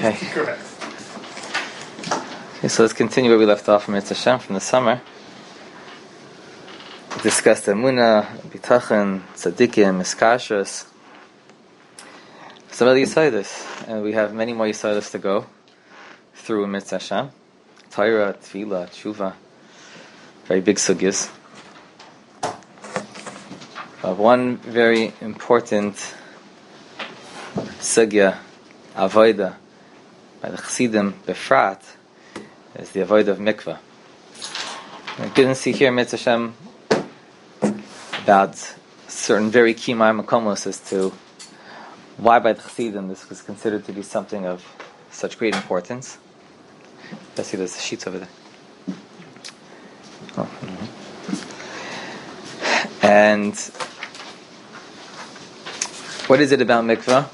Okay. Correct. Okay, so let's continue where we left off from Yitzhak Hashem from the summer. We discussed Emunah, Bitachon, Tzadikim, Iskashos, some of the Yisaitis, and we have many more Yisaitis to go through Yitzhak Hashem. Torah, Tefillah, Tshuva, very big sugyas. One very important sugya, avoida, by the Chassidim Befrat, is the avoida of mikvah. I didn't see here Yitzhak Hashem about certain very key makomos as to why by the Chassidim this was considered to be something of such great importance. Let's see, there's the sheets over there. Oh, And what is it about mikvah?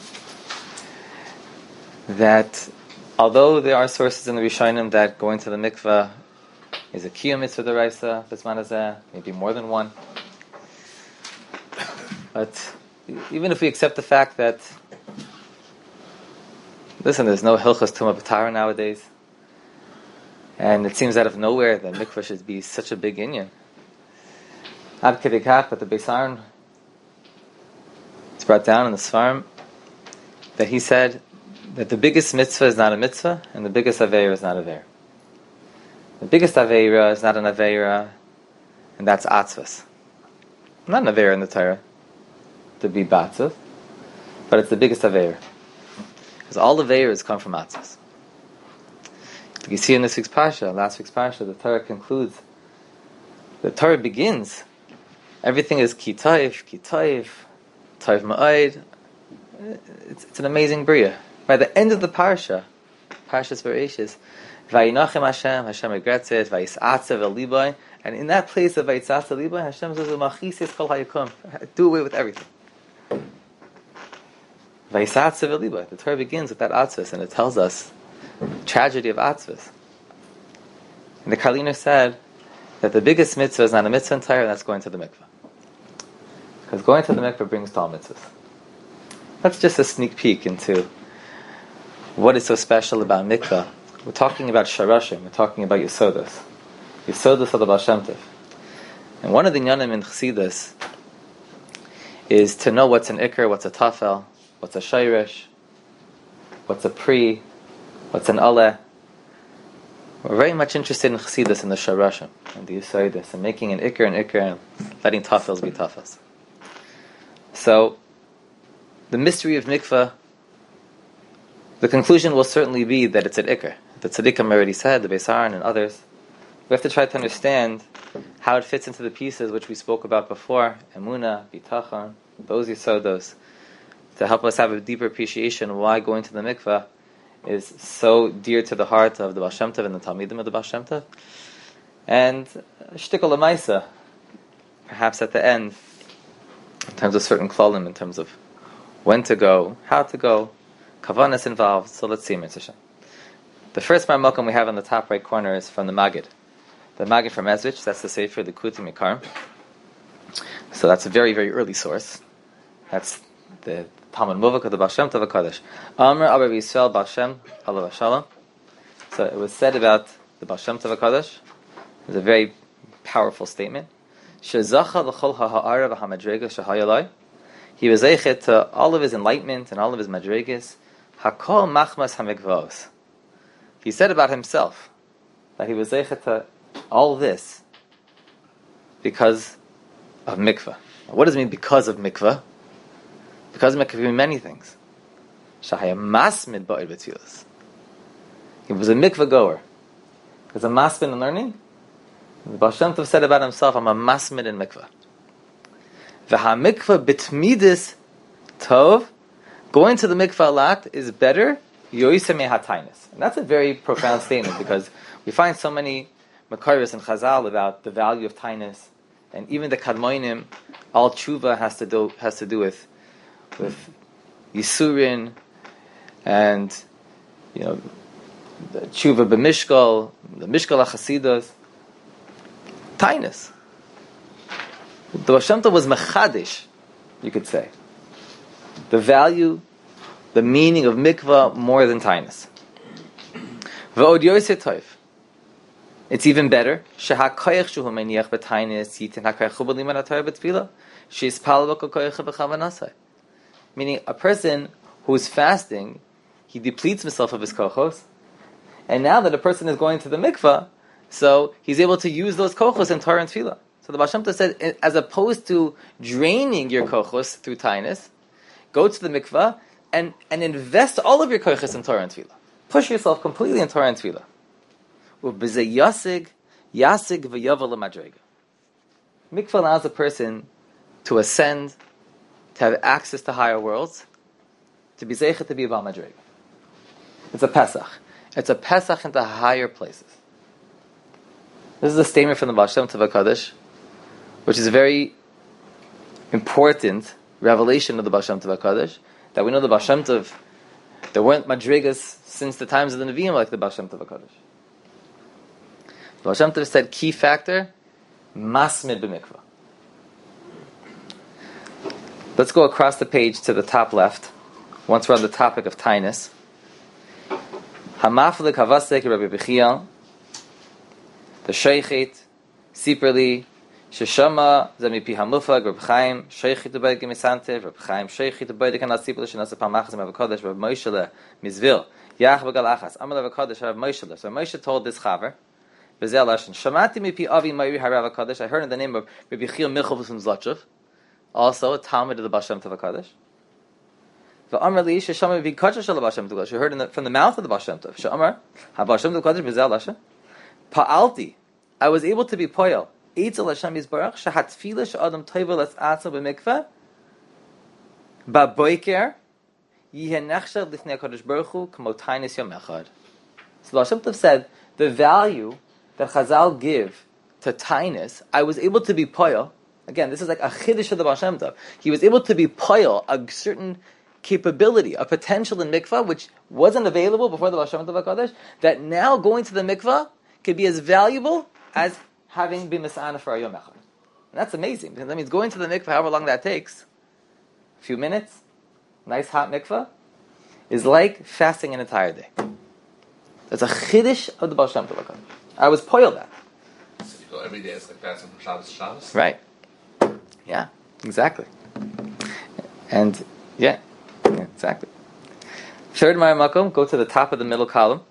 That although there are sources in the Rishonim that going to the mikvah is a kiyum mitzvah d'oraisa, bisman maybe more than one. But even if we accept the fact that, listen, there's no hilchos tumah b'tara nowadays, and it seems out of nowhere that mikvah should be such a big inyan. Ad kedei kach, but the Beis Aaron, it's brought down in the Sfarim that he said that the biggest mitzvah is not a mitzvah, and the biggest aveira is not a aveira. The biggest aveira is not an aveira, and that's atzvas. Not an aveira in the Torah to be batzav, but it's the biggest aveira. Because all aveiras come from atzvas. You see in this week's parsha, last week's parsha, the Torah concludes. The Torah begins. Everything is kitayif, tayv ma'ayd. It's an amazing bria. By the end of the parsha, Parshas Bereishis, Vayinachem Hashem regrets it, Vayisatzev el libay, and in that place of Vayisatzev el libay, Hashem says, Machisis kol hayakum, do away with everything. Vayisatzev el libay. The Torah begins with that atzvus, and it tells us the tragedy of atzvus. And the Karliner said that the biggest mitzvah is not a mitzvah in Torah, and that's going to the mikvah. Because going to the mikvah brings to all mitzvahs. That's just a sneak peek into what is so special about mikvah. We're talking about sharashim, we're talking about Yesodos. Yesodos of the Baal Shem Tov. And one of the inyanim in Chassidus is to know what's an ikar, what's a tafel, what's a shayrish, what's a pri, what's an aleh. We're very much interested in Chassidus, in the sharashim, and the Yesodos, and making an ikar, and letting tafels be tafels. So, the mystery of mikvah, the conclusion will certainly be that it's an ikar. The tzaddikim already said, the Beis Aaron and others. We have to try to understand how it fits into the pieces which we spoke about before, emunah, bitachon, those yisodos, to help us have a deeper appreciation why going to the mikvah is so dear to the heart of the Baal Shem Tov and the Talmidim of the Baal Shem Tov. And shtikol l'maisa, perhaps at the end, in terms of certain klalim, in terms of when to go, how to go, kavanas involved. So let's see, Mitzvah. The first marmokum we have on the top right corner is from the Magid. The Magid from Ezrich, that's the Sefer, the Kutim Yikarim. So that's a very, very early source. That's the Talmud Muvak of the Baal Shem Tov HaKadosh. Amr Abba Yisrael Baal Shem Alav Shalom. So it was said about the Baal Shem Tov HaKadosh. It's a very powerful statement. Shezacha l'chol ha'ara v'hamadrega shehayalai. He was zeichet to all of his enlightenment and all of his madrigas. Hakol machmas hamikvos. He said about himself that he was zeichet to all this because of mikvah. What does it mean because of mikvah? Because of mikvah can mean many things. Shahaya masmid ba'ir b'tzilas. He was a mikvah goer. Because a masmid in learning, the Baal Shem Tov said about himself, I'm a masmid in mikvah. V'ha-mikvah bitmidis tov, going to the mikvah a lot is better, yoyse mehatainis. And that's a very profound statement, because we find so many makaris and chazal about the value of tainis, and even the kadmoinim, all tshuva has to do with yisurin, and the tshuva b'mishkal, the mishkal ha'chasidus, tainis. The Baal Shem Tov was mechadish, you could say, the value, the meaning of mikvah more than tainus. V'od yoseh tov. It's even better. Shehakoyach shu meniach b'tainis yitin hakoyach hu b'liman haTorah b'tefillah. Sheyispal v'kol koyach b'chavanasai. Meaning, a person who's fasting, he depletes himself of his kochos, and now that a person is going to the mikvah, so he's able to use those kochos in Torah and tefillah. So the Baal Shem Tov said, as opposed to draining your kochos through tainis, go to the mikvah and invest all of your kochos in Torah and tefillah. Push yourself completely in Torah and tefillah. Yasig v'yavel l'madrega. Mikvah allows a person to ascend, to have access to higher worlds, to be zeichet to be a Baal Madrega. It's a Pesach. It's a Pesach into higher places. This is a statement from the Baal Shem Tov HaKadosh, which is a very important revelation of the Baal Shem Tov HaKadosh, that we know the Baal Shem Tov, there weren't Madrigas since the times of the Nevi'im like the Baal Shem Tov HaKadosh. The Baal Shem Tov said, key factor, masmid b'mikvah. Let's go across the page to the top left, once we're on the topic of tainis. Hamaflik havasek Rabbi Bechiel, the Sheikhet, Siperli, Sheshama, Zamipi Hamufag, Rabbi Chaim, Sheikhet Ubaydik Misantev, Rabbi Chaim, Sheikhet Ubaydik Anal Siperli, Shenasa Pamachas Mavakodesh, Rabbi Moishele, Mizvil, Yach Bagalachas, Amal Avakodesh, Rabbi Moishele. So Moshe told this Chaver, Bezel Lashon, Shamati Mipi Avi Mayri Harav HaKadosh, I heard in the name of Rabbi Bechiel Milchov from Zlotchev, also a Talmud of the Baal Shem Tov HaKadosh. V'amar li sheshama v'kadshah shel Baal Shem Tov HaKadosh. You heard from the mouth of the Baal Shem Tov. She'amar ha-Baal Shem Tov HaKadosh b'zeh Lashem. Pa'alti. I was able to be poyel. Eitzel Hashem Yisbarach shehatfila she'adam toivel es'atzel b'mikveh ba'boiker yiheh nechshel lifnei HaKadosh Baruch Hu k'mo tainis yom echad. So Baal Shem Tov said, the value that Chazal give to tainis, I was able to be poyel. Again, this is like a chiddush of the Baal Shem Tov. He was able to be poyel a certain capability, a potential in mikvah, which wasn't available before the Baal Shem Tov HaKadosh, that now going to the mikvah could be as valuable as having been misana for a yom echad. And that's amazing, because that means going to the mikvah, however long that takes, a few minutes, nice hot mikvah, is like fasting an entire day. That's a chiddush of the Baal Shem Tov HaKadosh. I was poyel that. So you go every day, it's like fasting from Shabbos to Shabbos? Right. Yeah, exactly. And, yeah, exactly. Third Makom, go to the top of the middle column.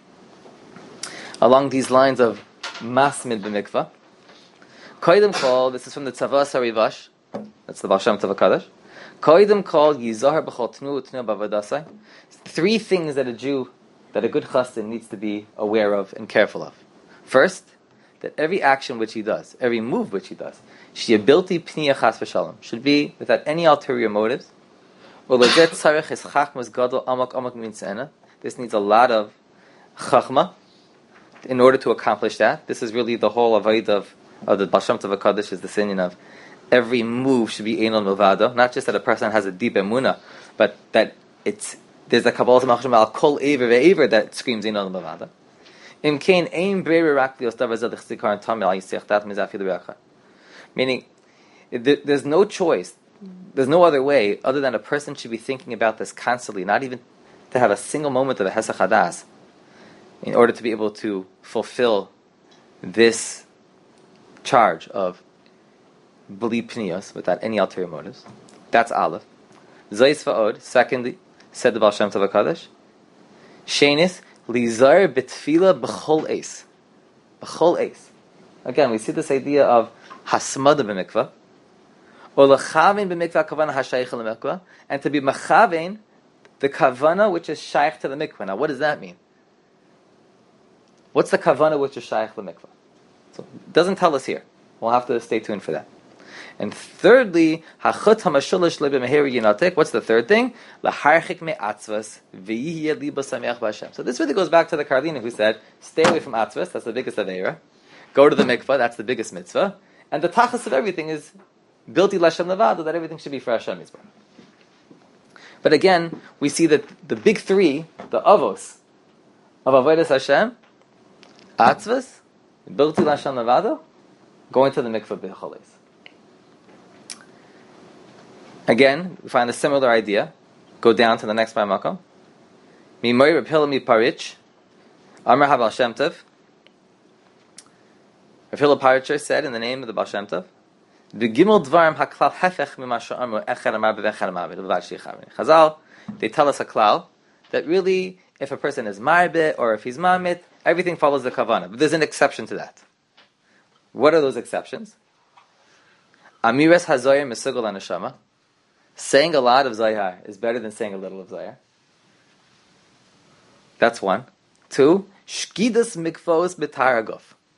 Along these lines of Masmid b'mikvah. Koidim kol, this is from the Tzavas HaRivash, that's the Baal Shem Tov HaKadosh. Koidim kol yizahar b'chol tnu utnu b'avadasai. Three things that a good chassid needs to be aware of and careful of. First, that every action which he does, every move which he does, should be without any ulterior motives. This needs a lot of chachma in order to accomplish that. This is really the whole avoid of the Baal Shem Tov HaKadosh, is the sinin of every move should be ein milvado. Not just that a person has a deep emunah, but that there's a kabbalah machsham al kol ever ve'ever that screams ein milvado. Meaning, there's no choice, there's no other way other than a person should be thinking about this constantly, not even to have a single moment of a hesach hadas, in order to be able to fulfill this charge of beli pniyos without any ulterior motives. That's aleph. Zayis va'od, secondly, said the Baal Shem Tov HaKadosh, shenis, Lizar betfila b'chol eis. B'chol eis. Again, we see this idea of hasmada b'mikvah, or l'chavein b'mikvah kavana hashayich l'mikvah, and to be machavein the kavana which is shaykh to the mikvah. Now, what does that mean? What's the kavana which is shaykh l'mikvah? So, it doesn't tell us here. We'll have to stay tuned for that. And thirdly, hachut hamashulish lebemeheri yinatek. What's the third thing? Laharchik me'atzvas v'yihiyeh liba sameach b'Hashem. So this really goes back to the Karlina who said, stay away from atzvas. That's the biggest aveira. Go to the mikvah. That's the biggest mitzvah. And the tachas of everything is bilti l'Hashem levado, that everything should be for Hashem Yisbarach. But again, we see that the big three, the avos of avodas Hashem, atzvas, bilti l'Hashem levado, going to the mikvah b'choles. Again, we find a similar idea. Go down to the next Makom. Mimoy Reb Hillel mi Parich, Amar HaBaal Shem Tov. Rav Hillel Paritcher said in the name of the Baal Shem Tov, B'gimel dvarim haklal hefech mimasha amru echad amar b'echad amar b'levad sheichavin. Chazal, they tell us a klal that really, if a person is marbeh or if he's mamit, everything follows the kavanah. But there's an exception to that. What are those exceptions? Amiras hazoyer mesugol anashama. Saying a lot of zayar is better than saying a little of zayar. That's one. Two, shkidas mikvos b'taraguf.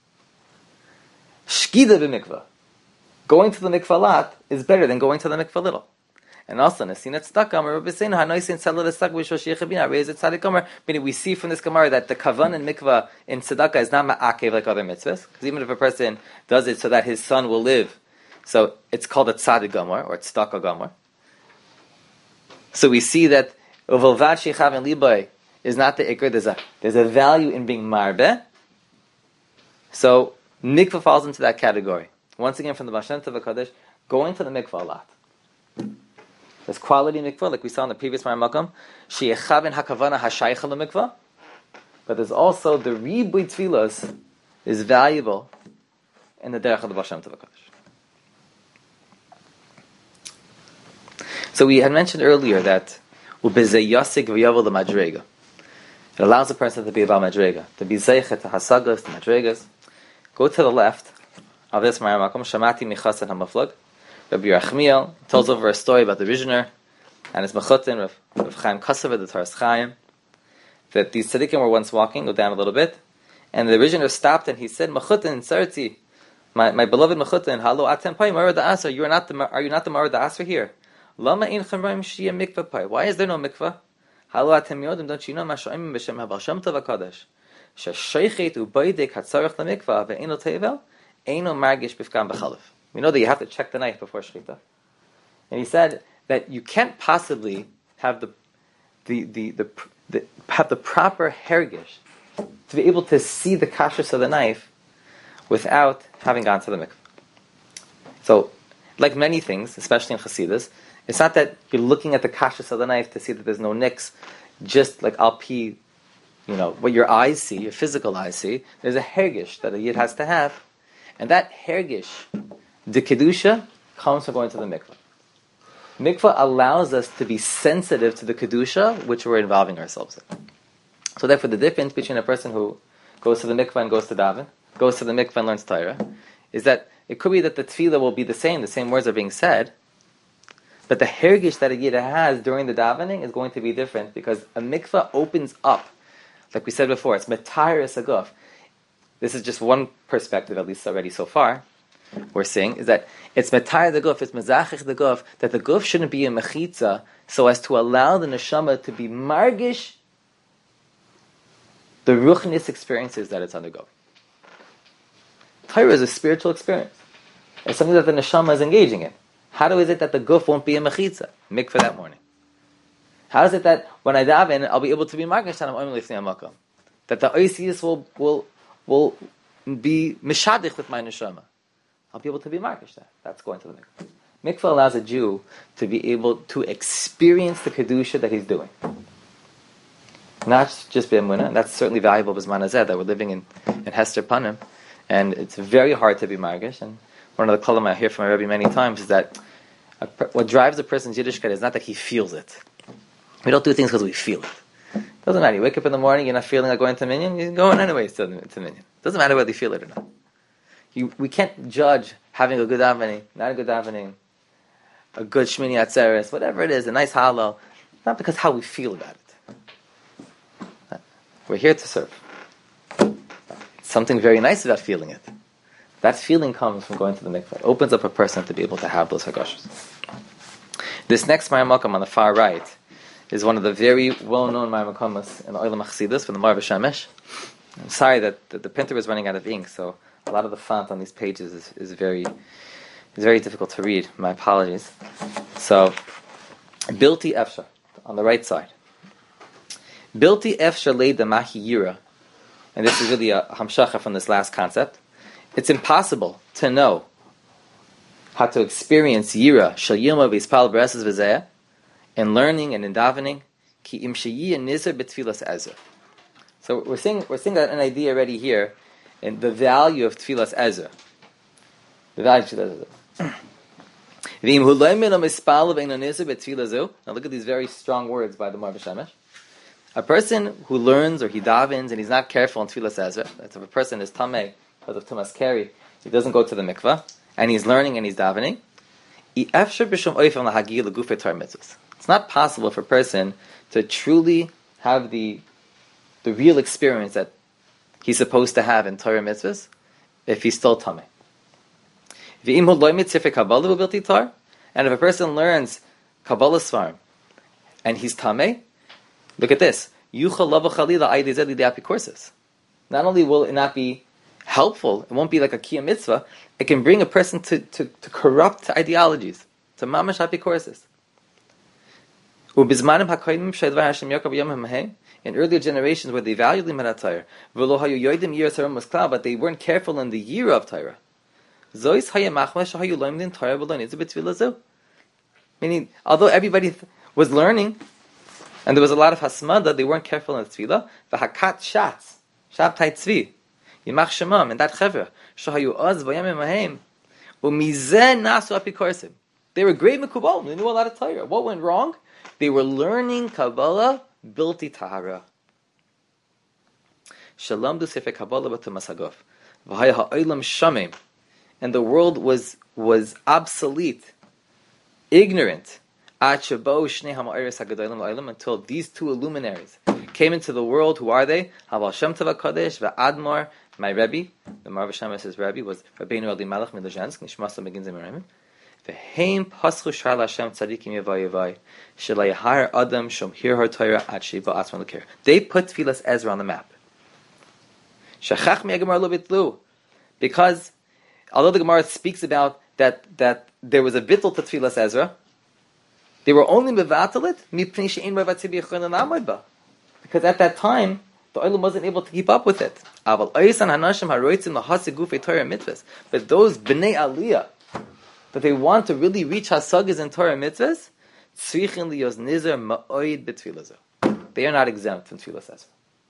Shkida b'mikvah. Going to the mikvah a lot is better than going to the mikvah little. And also, meaning we see from this Gemara that the kavan and mikvah in tzedakah is not ma'akev like other mitzvahs. Because even if a person does it so that his son will live, so it's called a tzadik gamor or tzedakah gamor. So we see that uvelvad shechav and libay is not the ikr. There's a value in being marbeh. So mikvah falls into that category. Once again, from the Baal Shem Tov HaKadosh, going to the mikvah a lot. There's quality mikvah, like we saw in the previous Maram Sheyechaven hakavana hashaycha mikvah. But there's also the ribui tfilos is valuable in the derech of the Baal Shem Tov HaKadosh. So we had mentioned earlier that ubezeh yasig v'yavel l'madrega. It allows a person to be about madrega, to be zeichet to hasagas, to madregas. Go to the left of this Maram Shamati Michasan HaMaflag. Rabbi Yerachmiel tells over a story about the Rizhiner and his Mechutin, Rav Chaim Kasav, the Taras Chaim, that these tzaddikim were once walking, go down a little bit, and the Rizhiner stopped and he said, Mechutin, Sarati, my beloved Mechutin, Halo Atem Pai, Marad Asr, are you not the Marad Asr here? Lama in Chamraim Shia Mikvah Pai. Why is there no mikvah? Halo Atem Yodim, don't you know, Masha'im B'Shem HaBaal Shem Tov HaKadosh, Shashaychet Ubaydek HaTzarech LaMikvah, Ve'eno Tevel, Eino Margish Bifkam B'Chalev. We know that you have to check the knife before Shechita. And he said that you can't possibly have the proper hergish to be able to see the kashrus of the knife without having gone to the mikveh. So, like many things, especially in Chassidus, it's not that you're looking at the kashrus of the knife to see that there's no nicks, just like al-pi, what your eyes see, your physical eyes see. There's a hergish that a yid has to have. And that hergish, the kedusha, comes from going to the mikvah. Mikvah allows us to be sensitive to the kedusha which we're involving ourselves in. So therefore, the difference between a person who goes to the mikvah and goes to daven, goes to the mikvah and learns Torah, is that it could be that the tefillah will be the same words are being said, but the hergish that a yid has during the davening is going to be different because a mikvah opens up, like we said before, it's metayrus aguf. This is just one perspective, at least already so far. We're saying is that it's metayr the guf, it's mezachich the guf, that the guf shouldn't be a mechitza, so as to allow the neshama to be margish the ruchnis experiences that it's undergoing. Torah is a spiritual experience. It's something that the neshama is engaging in. How is it that the guf won't be a mechitza? Mikveh that morning. How is it that when I daven, I'll be able to be margish that I'm only lifnei hamakam? That the oisius will be mishadich with my neshama. I'll be able to be markish that. That's going to the mikveh. Mikveh allows a Jew to be able to experience the kedusha that he's doing. Not just b'emunah, and that's certainly valuable b'zman hazeh, that we're living in Hester Panim, and it's very hard to be markish. And one of the kolam I hear from my Rebbe many times is that what drives a person's Yiddishkeit is not that he feels it. We don't do things because we feel it. It doesn't matter. You wake up in the morning, you're not feeling like going to minyan, you're going anyways to minyan. It doesn't matter whether you feel it or not. We can't judge having a good davening, not a good davening, a good shmini atzeres, whatever it is, a nice halal, not because how we feel about it. We're here to serve. Something very nice about feeling it. That feeling comes from going to the mikveh. It opens up a person to be able to have those hagashos. This next Maram on the far right is one of the very well-known Maram in the Olam Chassidus from the Mar V'Shemesh. I'm sorry that the printer is running out of ink, so a lot of the font on these pages is very difficult to read. My apologies. So, Bilti Efsha, on the right side. Bilti Efsha leid the Mahi Yira, and this is really a hamshacha from this last concept. It's impossible to know how to experience Yira, Shal Yilma V'Yispal B'Reses V'Zeh, in learning and in davening, Ki Im Sheyi Nizer B'Tfilas Ezer. So we're seeing an idea already here in the value of Tfilas Ezra. The value of Tfilas Ezra. Now look at these very strong words by the Marv Shemesh. A person who learns or he davens and he's not careful in Tfilas Ezra, that's if a person is tameh because of Tumas Keri, he doesn't go to the mikvah, and he's learning and he's davening, it's not possible for a person to truly have the real experience that he's supposed to have in Torah mitzvahs if he's still tameh. And if a person learns Kabbalah Svarim and he's tameh, look at this. Not only will it not be helpful, it won't be like a kiyam mitzvah, it can bring a person to corrupt ideologies, to mamash apikorsis. In earlier generations where they valued Limud Torah, but they weren't careful in the year of Torah. Meaning, although everybody was learning, and there was a lot of hasmada, they weren't careful in the tefillah. V'hakat shatz, shabtai tzvi, yimach shemam, and that chevra, shahayu oz v'yamim ahem, u'mizeh nasu apikorsim. They were great mekubalim, they knew a lot of Torah. What went wrong? They were learning Kabbalah bilti tahara. Shalom du sefer Kabbalah b'tumas haguf. V'haya ha'olam shamim. And the world was obsolete, ignorant, until these two luminaries came into the world. Who are they? Habal Shem Tov HaKadosh ve'Admor, my Rebbe. The Marv Shemesh Rebbe was Rabbeinu Eli Malach Milozhensk, Nishmas Megin Zemirayim. Ve'heim paschu shar Hashem tzadikim yevai yevai shelayhar adam shom hir har Torah ad shiva atzman l'kir. They put Tfilas Ezra on the map. Shachach mi'agamar lo bitlu, because although the Gemara speaks about that there was a bittul to Tfilas Ezra, they were only mevatalit mipnei she'ein rav tzibur yechon l'namod ba, because at that time the olam wasn't able to keep up with it. Aval oisan hanashim haroitzim lahasig gufei Torah mitzvahs, but those bnei aliyah that they want to really reach hasagas in Torah mitzvahs, tzrichin liyos nizer ma'oid b'tfilas Ezra. They are not exempt from Tfilas Ezra.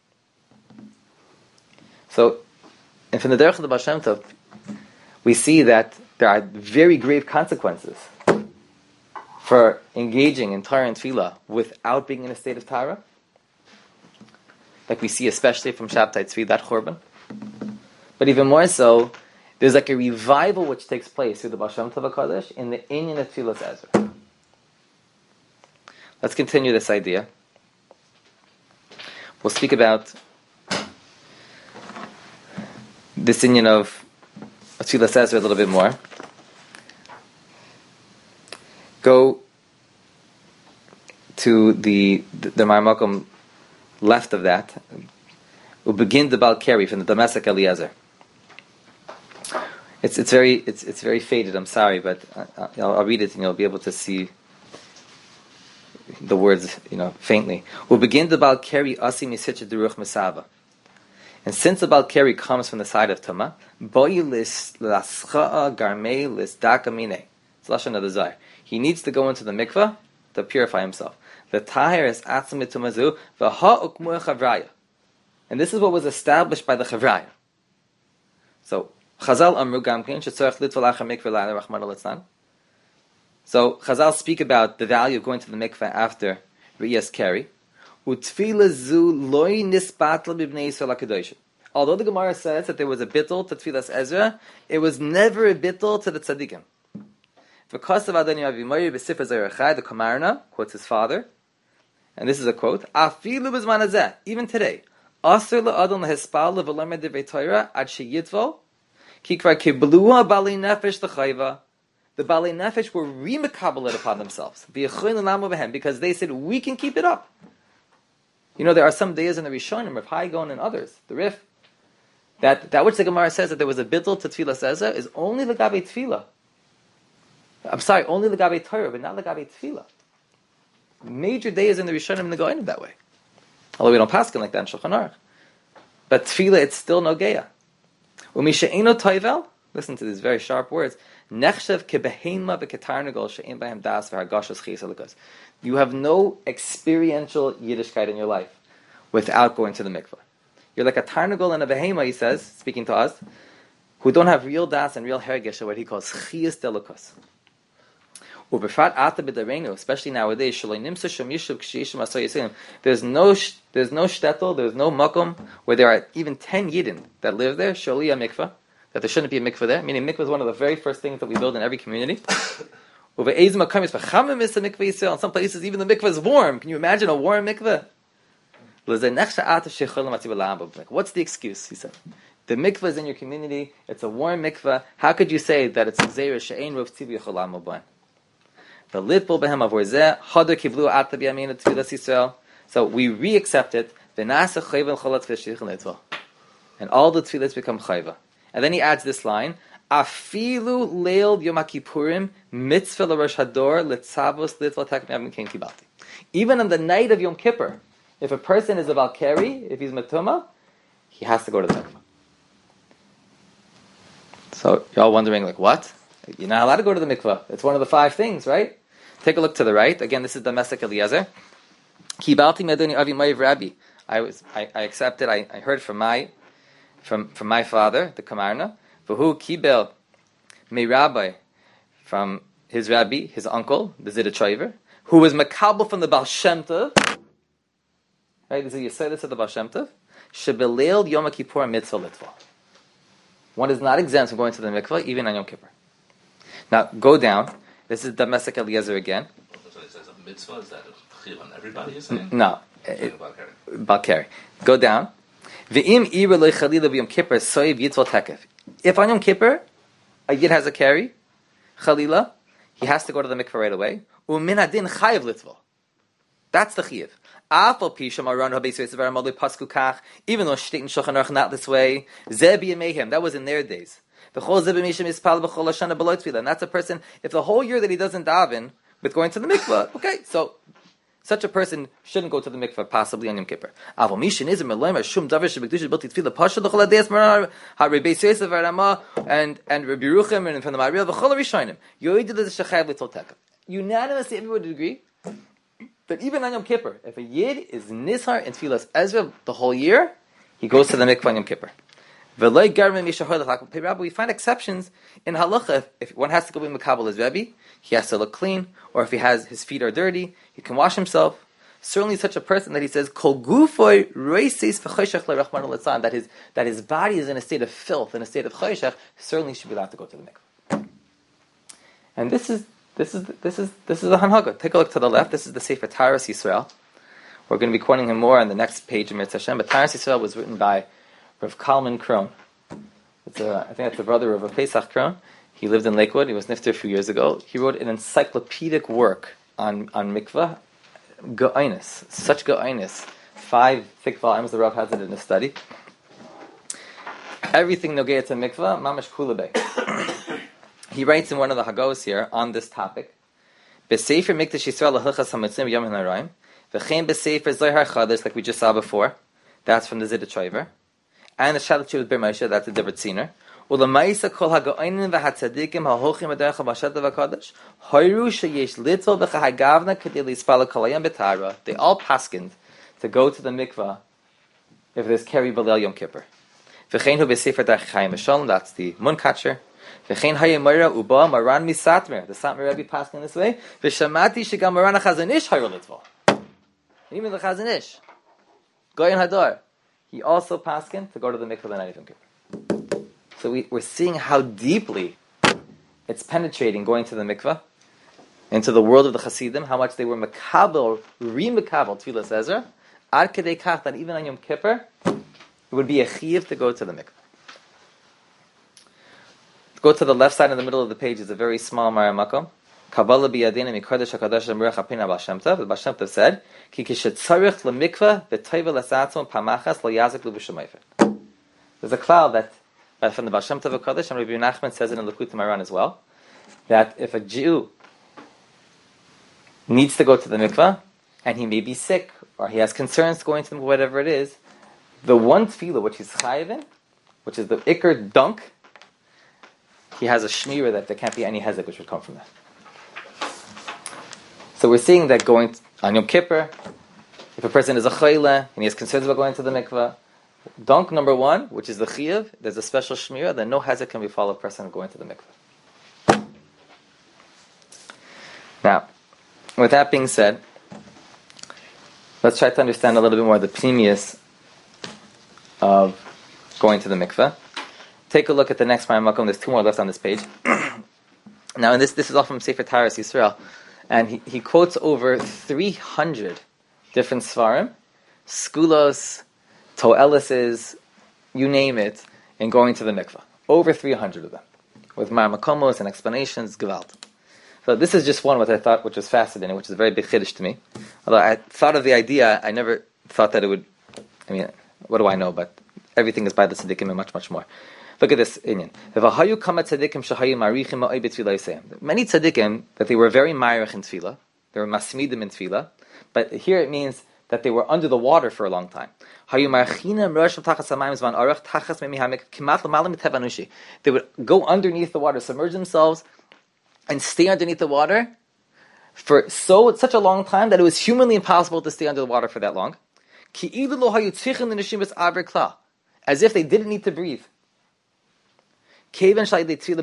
So, and from the derech of the Baal Shem Tov, we see that there are very grave consequences for engaging in Torah and Tefillah without being in a state of Tahara. Like we see especially from Shabtai Tzvi, that Chorban. But even more so, there's like a revival which takes place through the Baal Shem Tov HaKadosh in the inyan of Tfilas Ezra. Let's continue this idea. We'll speak about this inyan of Tfilas Ezra a little bit more. Go to the Marmakom left of that. We'll begin the Baal Keri from the domestic Eliezer. It's very faded. I'm sorry, but I'll read it and you'll be able to see the words, faintly. We'll begin the Baal Keri Asi Misitcha Duruch Mesava. And since the Baal Keri comes from the side of Tama, Boi lis lascha'a garmei lis dakamine. It's Lashon HaDesire. He needs to go into the mikvah to purify himself. The tahir is atzim mitumazu v'ha ukmu chavraya. And this is what was established by the chavraya. So Chazal amru gamkin shetzorach litval acher mikvah la'ala rachman al-litzlan. So Chazal speak about the value of going to the mikvah after Riyas Keri. Utfila zu loy nisbatla b'bnei Yisrael HaKadoshim. Although the Gemara says that there was a bittul to Tfilas Ezra, it was never a bittul to the tzaddikim. Because of Adoni Avimori b'Sifra Zerachai, the Kamarna quotes his father, and this is a quote: "Afilu b'zman hazeh, even today, asur la'adon lehispal le'v'lemed divrei Torah ad sheyitvo, ki kvar kiblua balei nefesh l'chayva." The balei nefesh were remekabelet upon themselves, v'yechoin l'lamu b'hem, because they said we can keep it up. There are some days in the Rishonim, Rav Haigon and others, the Rif, that which the Gemara says that there was a bittul to Tfilas Ezra is only l'gabei Tfilah. I'm sorry, only l'gabei Torah, but not l'gabei Tfilah. Major days in the Rishonim and the Goinim that way. Although we don't paskin like that in Shulchan Aruch. But Tfilah, it's still nogeya. U'mishe'eno toivel, listen to these very sharp words, nechshev kebehema v'ketarnagol she'en b'hem das v'hargashas chiyas. You have no experiential Yiddishkeit in your life without going to the mikvah. You're like a tarnagol and a behema, he says, speaking to us, who don't have real das and real hergish, or what he calls chiyas delukus. Especially nowadays, there's no shtetl, there's no makom where there are even 10 yidden that live there, shaliya mikvah, that there shouldn't be a mikvah there, meaning mikvah is one of the very first things that we build in every community. In some places, even the mikvah is warm. Can you imagine a warm mikvah? What's the excuse? He said. The mikvah is in your community. It's a warm mikvah. How could you say that it's a zera she'ein rov tziv yichol amoban? The litbol behem avorzeh hadar kivlu ata b'yamin tefillas Yisrael. So we re-accept it. V'nasa chayva l'cholat v'shich l'itva, and all the tefillas become chayva. And then he adds this line: Afilu leil Yom Kippurim mitzvah l'rosh hador letzavos litva teknevim ken kibalti. Even on the night of Yom Kippur, if a person is a Valkari, if he's Matuma, he has to go to the mikvah. So you're all wondering, like, what? You're not allowed to go to the mikvah. It's one of the 5 things, right? Take a look to the right. Again, this is the Mesek Eliezer. Kibalti medoni avi ma'iv rabbi. I accepted. I heard from my father, the Kamarna. V'hu kibel me rabbi, from his rabbi, his uncle, the Zidachover, who was makabel from the Baal Shem Tov. Right, this is Yisraelis of the Baal Shem Tov. Shebeleil Yom Kippur mitzvah litva. One is not exempt from going to the mikvah, even on Yom Kippur. Now, go down. This is Damesek Eliezer again. So it says a mitzvah, is that a chiyuv on everybody, you're saying? No. Balkari. Go down. V'im ira lo chalila v'yom kippur soiv yitzval tekef. If on Yom Kippur, a yid has a carry, chalila, he has to go to the mikvah right away. U'min adin chayiv litval. That's the chayiv. Afal pisham aron habeis v'esavar amalei pasku kach. Even though Shteit and Shulchan Aruch not this way, zeh b'yamehem. That was in their days. V'chol zeh b'misham ispal v'chol hashana b'lo tefillah. And that's a person, if the whole year that he doesn't daven with going to the mikvah, okay, so such a person shouldn't go to the mikvah, possibly on Yom Kippur. And Rabbi Yerucham and from the Mariel, unanimously everyone would agree that even on Yom Kippur, if a yid is nishar in Tfilas Ezra the whole year, he goes to the mikvah on Yom Kippur. We find exceptions in halacha. If one has to go be makabel his rebbe, he has to look clean, or if his feet are dirty, he can wash himself. Certainly, such a person that he says kol gufoy reisis v'choshech le'rachman l'tzan, that his body is in a state of filth, in a state of choshech, certainly should be allowed to go to the mikvah. And this is the hanhaga. Take a look to the left. This is the Sefer Taras Yisrael. We're going to be quoting him more on the next page of Mitzvah Hashem. But Taras Yisrael was written by Rav Kalman Kron. I think that's the brother of Rav Pesach Kron. He lived in Lakewood. He was nifter a few years ago. He wrote an encyclopedic work on mikvah. Ga'inus. Such ga'inus. 5 thick volumes. The Rav has it in his study. Everything nogea to mikvah, mamash kula. He writes in one of the Hagos here on this topic. B'sefer mikdash Yisrael lahilchas hamitzim yom ha'narayim. V'chein b'sefer zohar chadash, like we just saw before. That's from the Zidachover. And the Shalat Shuvah Bir Moshe, that's the Deborah Tziner. Ulamaisa kol ha'ga'onin v'hatzadikim ha'hochim v'derech ha'mashat v'kadosh hoiru sheyesh litol v'chahagavna k'dei lispala kolayam b'tara. They all paskined to go to the mikvah if there's keri b'leil Yom Kippur. V'chein hu b'sefer Darchei Chaim V'Shalom, that's the Munkatcher. V'chein hayemora uba maran misatmer, the Satmar Rebbe paskin this way. V'shamati shegam maran ha'chazon ish hayru litol. Even the Chazon Ish, Goyen Hadar, he also paskin to go to the mikvah the night of Yom Kippur. So we're seeing how deeply it's penetrating going to the mikvah into the world of the Hasidim, how much they were makabel, re-makabel Tfilas Ezra, ad kedei kach that even on Yom Kippur, it would be a chiyuv to go to the mikvah. Go to the left side in the middle of the page is a very small Maramakom. Kabbalah biyadina mikodesh hakadosh l'mruach hapina Baal Shem Tov. The Baal Shem Tov said, "Ki kishetzarich lemikvah v'toiva l'satzon pamachas lo yazik l'bushamayfer." There's a cloud that from the Baal Shem Tov Hakadosh, and Rabbi Nachman says it in Likutei Moharan as well, that if a Jew needs to go to the mikvah and he may be sick or he has concerns going to the mikvah, whatever it is, the one tefillah which he's chayiv in, which is the ikr dunk, he has a shmira that there can't be any hezek which would come from that. So we're seeing that going on Yom Kippur, if a person is a chayla and he has concerns about going to the mikvah, Dunk number 1, which is the chiyuv, there's a special shmira that no hazard can befall a person going to the mikveh. Now, with that being said, let's try to understand a little bit more the pnimius of going to the mikveh. Take a look at the next Makom. There's 2 more left on this page. Now, and this is all from Sefer Taras Yisrael, and he quotes over 300 different svarim, skulos, toelises, you name it, in going to the mikveh. Over 300 of them, with Makomos and explanations, gewalt. So this is just one which I thought, which was fascinating, which is a very big chiddush to me. Although I thought of the idea, I never thought that it would. I mean, what do I know? But everything is by the tzaddikim and much, much more. Look at this inyan. Many tzaddikim that they were very ma'arich in tefillah, they were masmidim in tefillah, but here it means that they were under the water for a long time. They would go underneath the water, submerge themselves, and stay underneath the water for such a long time that it was humanly impossible to stay under the water for that long. As if they didn't need to breathe. Because going to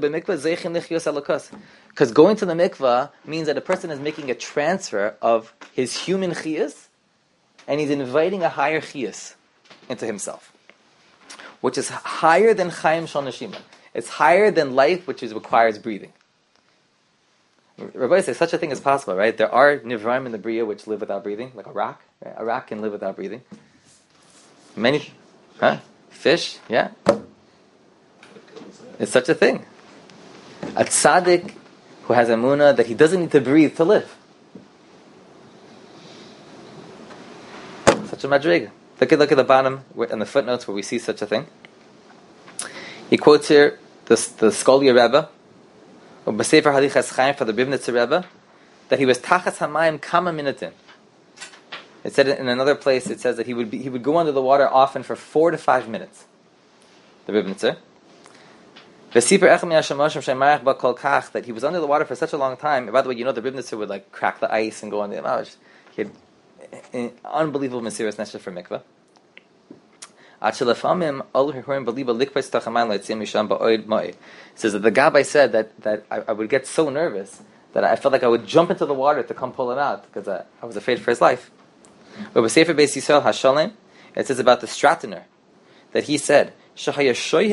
the mikvah means that a person is making a transfer of his human chiyas, and he's inviting a higher chiyas into himself, which is higher than chayim shal neshima. It's higher than life, which requires breathing. Rabbi says such a thing is possible, right? There are nivraim in the bria which live without breathing, like a rock. Right? A rock can live without breathing. Many, fish, yeah. It's such a thing. A tzaddik who has emunah that he doesn't need to breathe to live. Such a madriga. Look at the bottom and the footnotes where we see such a thing. He quotes here the Skolia Rebbe, or B'Sefer Halichas Chaim for the Bibnitzer Rebbe, that he was tachas hamayim kama minutin. It said in another place, it says that he would go under the water often for 4 to 5 minutes. The Bibnitzer. That he was under the water for such a long time. And by the way, the Bibnitzer would like crack the ice and go on the Amash. He had an unbelievable Mesiras Nefesh for mikveh. It says that the Gabbai said that I would get so nervous that I felt like I would jump into the water to come pull him out because I was afraid for his life. But with Sefer Beis Yisrael Hashalem, it says about the Stratoner that he said, I said a shah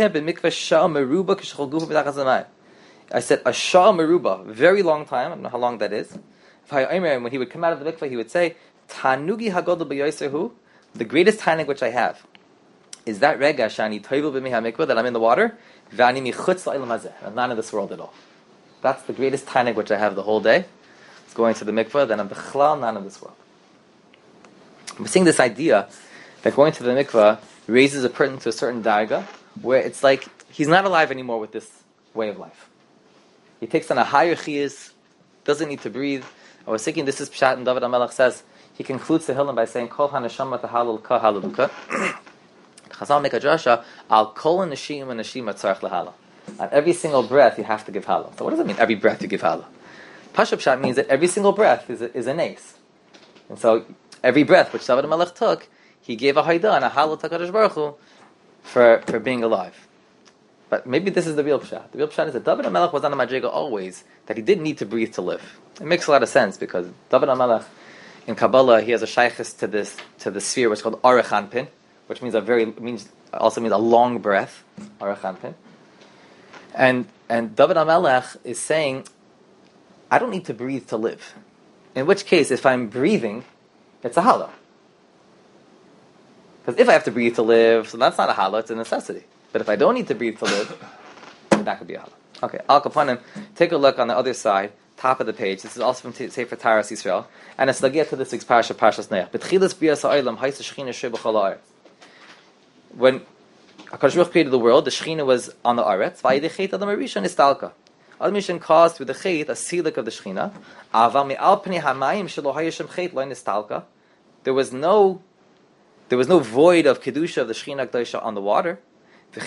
meruba, very long time. I don't know how long that is. When he would come out of the mikveh, he would say, "Tanugi hagodol b'yosehu." The greatest tanig which I have is that rega shani toivel b'mi hamikveh, that I'm in the water. V'ani michutz la'ilam hazeh. I'm not in this world at all. That's the greatest tanig which I have the whole day. It's going to the mikveh. Then I'm b'chlal not in this world. We're seeing this idea that going to the mikveh raises a person to a certain darga, where it's like he's not alive anymore with this way of life. He takes on a higher chiyas, doesn't need to breathe. I was thinking this is Pshat, and David HaMelech says, he concludes the Hillim by saying, Kol haneshama tahalul ka haluluka. Chazal make a drasha, al kol neshima neshima tzarech lehala. On every single breath you have to give halal. So what does it mean, every breath you give halal? Pashup Pshat means that every single breath is a nace. And so every breath which David HaMelech took, he gave a haida and a halal to HaKadosh Baruch Hu for being alive. But maybe this is the real pshat. The real pshat is that David HaMelech was on the madriga always, that he didn't need to breathe to live. It makes a lot of sense because David HaMelech in Kabbalah, he has a shaykhis to the sphere which is called Arech Anpin, which means also means a long breath. Arech Anpin. And David HaMelech is saying, I don't need to breathe to live. In which case, if I'm breathing, it's a halal. Because if I have to breathe to live, so that's not a halal, it's a necessity. But if I don't need to breathe to live, then that could be a halal. Okay, Al Kapanim, take a look on the other side, top of the page. This is also from Sefer Taras Yisrael. And it's lagia to this week's parasha, Parshas Noach. B'tchilas b'yas ha'olam, ha'is ha'shechina shir b'chol ha'aretz. When HaKadosh Baruch Hu created the world, the Shechina was on the Aretz. V'ayidei chet adam harishon istalka. Adam Rishon caused through the chet a silik of the Shechina. Aval me'al pnei hamayim shelo hayashem chet lo nistalka. There was no void of kedusha of the Shechina Kedusha on the water. The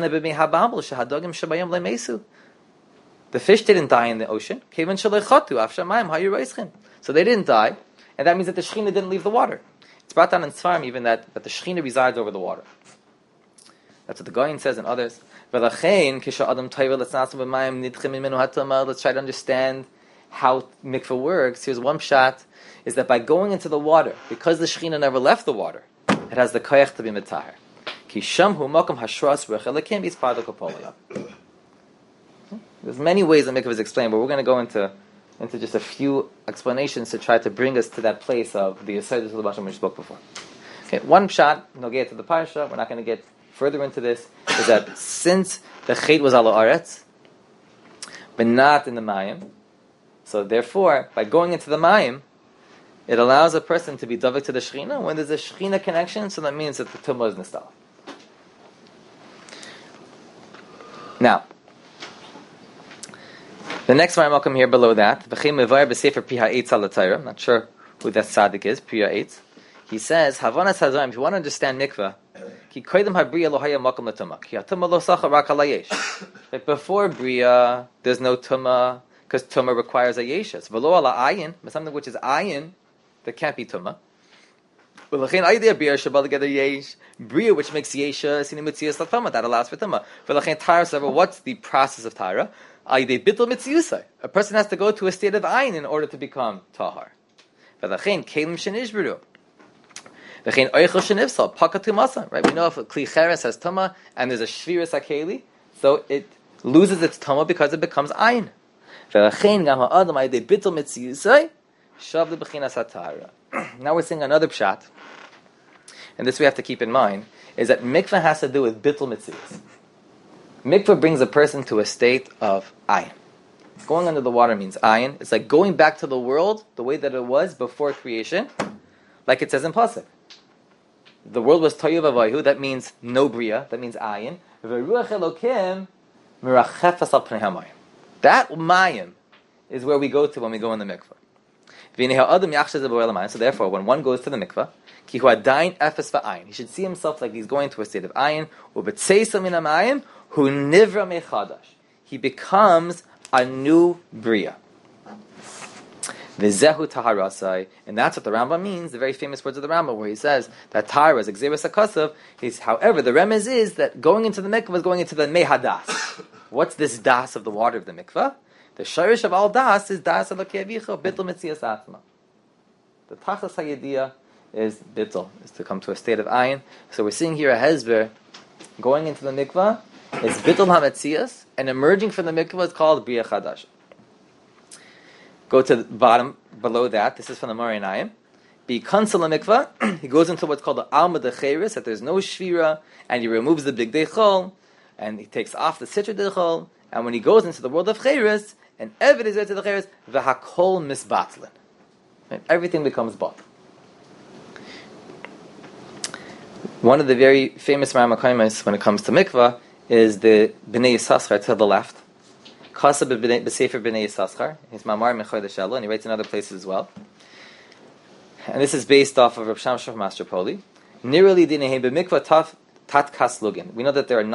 fish didn't die in the ocean. So they didn't die, and that means that the Shechina didn't leave the water. It's brought down in Tzvarim even that the Shechina resides over the water. That's what the Goyin says and others. Let's try to understand how mikveh works. Here's one pshat, is that by going into the water, because the Shekhinah never left the water, it has the koyach to be mitaher. There's many ways that mikveh is explained, but we're going to go into just a few explanations to try to bring us to that place of the Yesodus of the Basham we spoke before. Okay, one pshat, no get to the parsha, we're not going to get further into this, is that since the chet was ala aretz, but not in the mayim, so therefore, by going into the mayim, it allows a person to be davik to the Shekhinah. When there's a Shekhinah connection, so that means that the tumah is nistal. Now, the next one I'll come here below that. I'm not sure who that tzaddik is, Priya 8. He says, Havanas Hazayim, if you want to understand mikveh, before Bria, there's no tumah, because tumah requires a yeshes. V'lo ala ayin, something which is ayin, there can't be tumah. Bria, which makes yeshes, that allows for tumah. What's the process of tara? A person has to go to a state of ayin in order to become tahar. Right? We know if a kli cheres has tumah and there's a shviras hakeli, so it loses its tumah because it becomes ayin. Now we're seeing another pshat, and this we have to keep in mind, is that mikveh has to do with bittul mitzias. Mikveh brings a person to a state of ayin. Going under the water means ayin. It's like going back to the world the way that it was before creation, like it says in Pasuk. The world was toyu v'avayu, that means no bria, that means ayin. V'ruach Elokim mirachefas al pnei hamayim. That mayim is where we go to when we go in the mikveh. So therefore, when one goes to the mikveh, he should see himself like he's going to a state of ayin. He becomes a new bria. And that's what the Rambam means, the very famous words of the Rambam, where he says that Tahara is Gzeres HaKosav. However, the remez is that going into the mikveh is going into the mehadas. What's this das of the water of the mikveh? The shirish of all das is das of Avicha, bittul mitzias atma. The tachas hayediyah is bittul, is to come to a state of ayin. So we're seeing here a hezber going into the mikveh is bittul hametzias, and emerging from the mikveh is called bria chadash. Go to the bottom below that. This is from the Morinayim. Be kansel mikveh. He goes into what's called the alma decheres, that there's no shvira, and he removes the big dechol, and he takes off the sitra dechol. And when he goes into the world of cheres, and Eved is there to the cheres, v'hakol misbatlin. Everything becomes bot. One of the very famous Ramakaimas when it comes to mikveh is the Bnei Yissaschar to the left. Kasab b'Sefer Bnei Yissaschar. He's Mamar Mechodesh Elo, and he writes in other places as well. And this is based off of Rav Shamshon from Mastropoli. Nirali dinehei b'mikveh tat kas lugin. We know that there are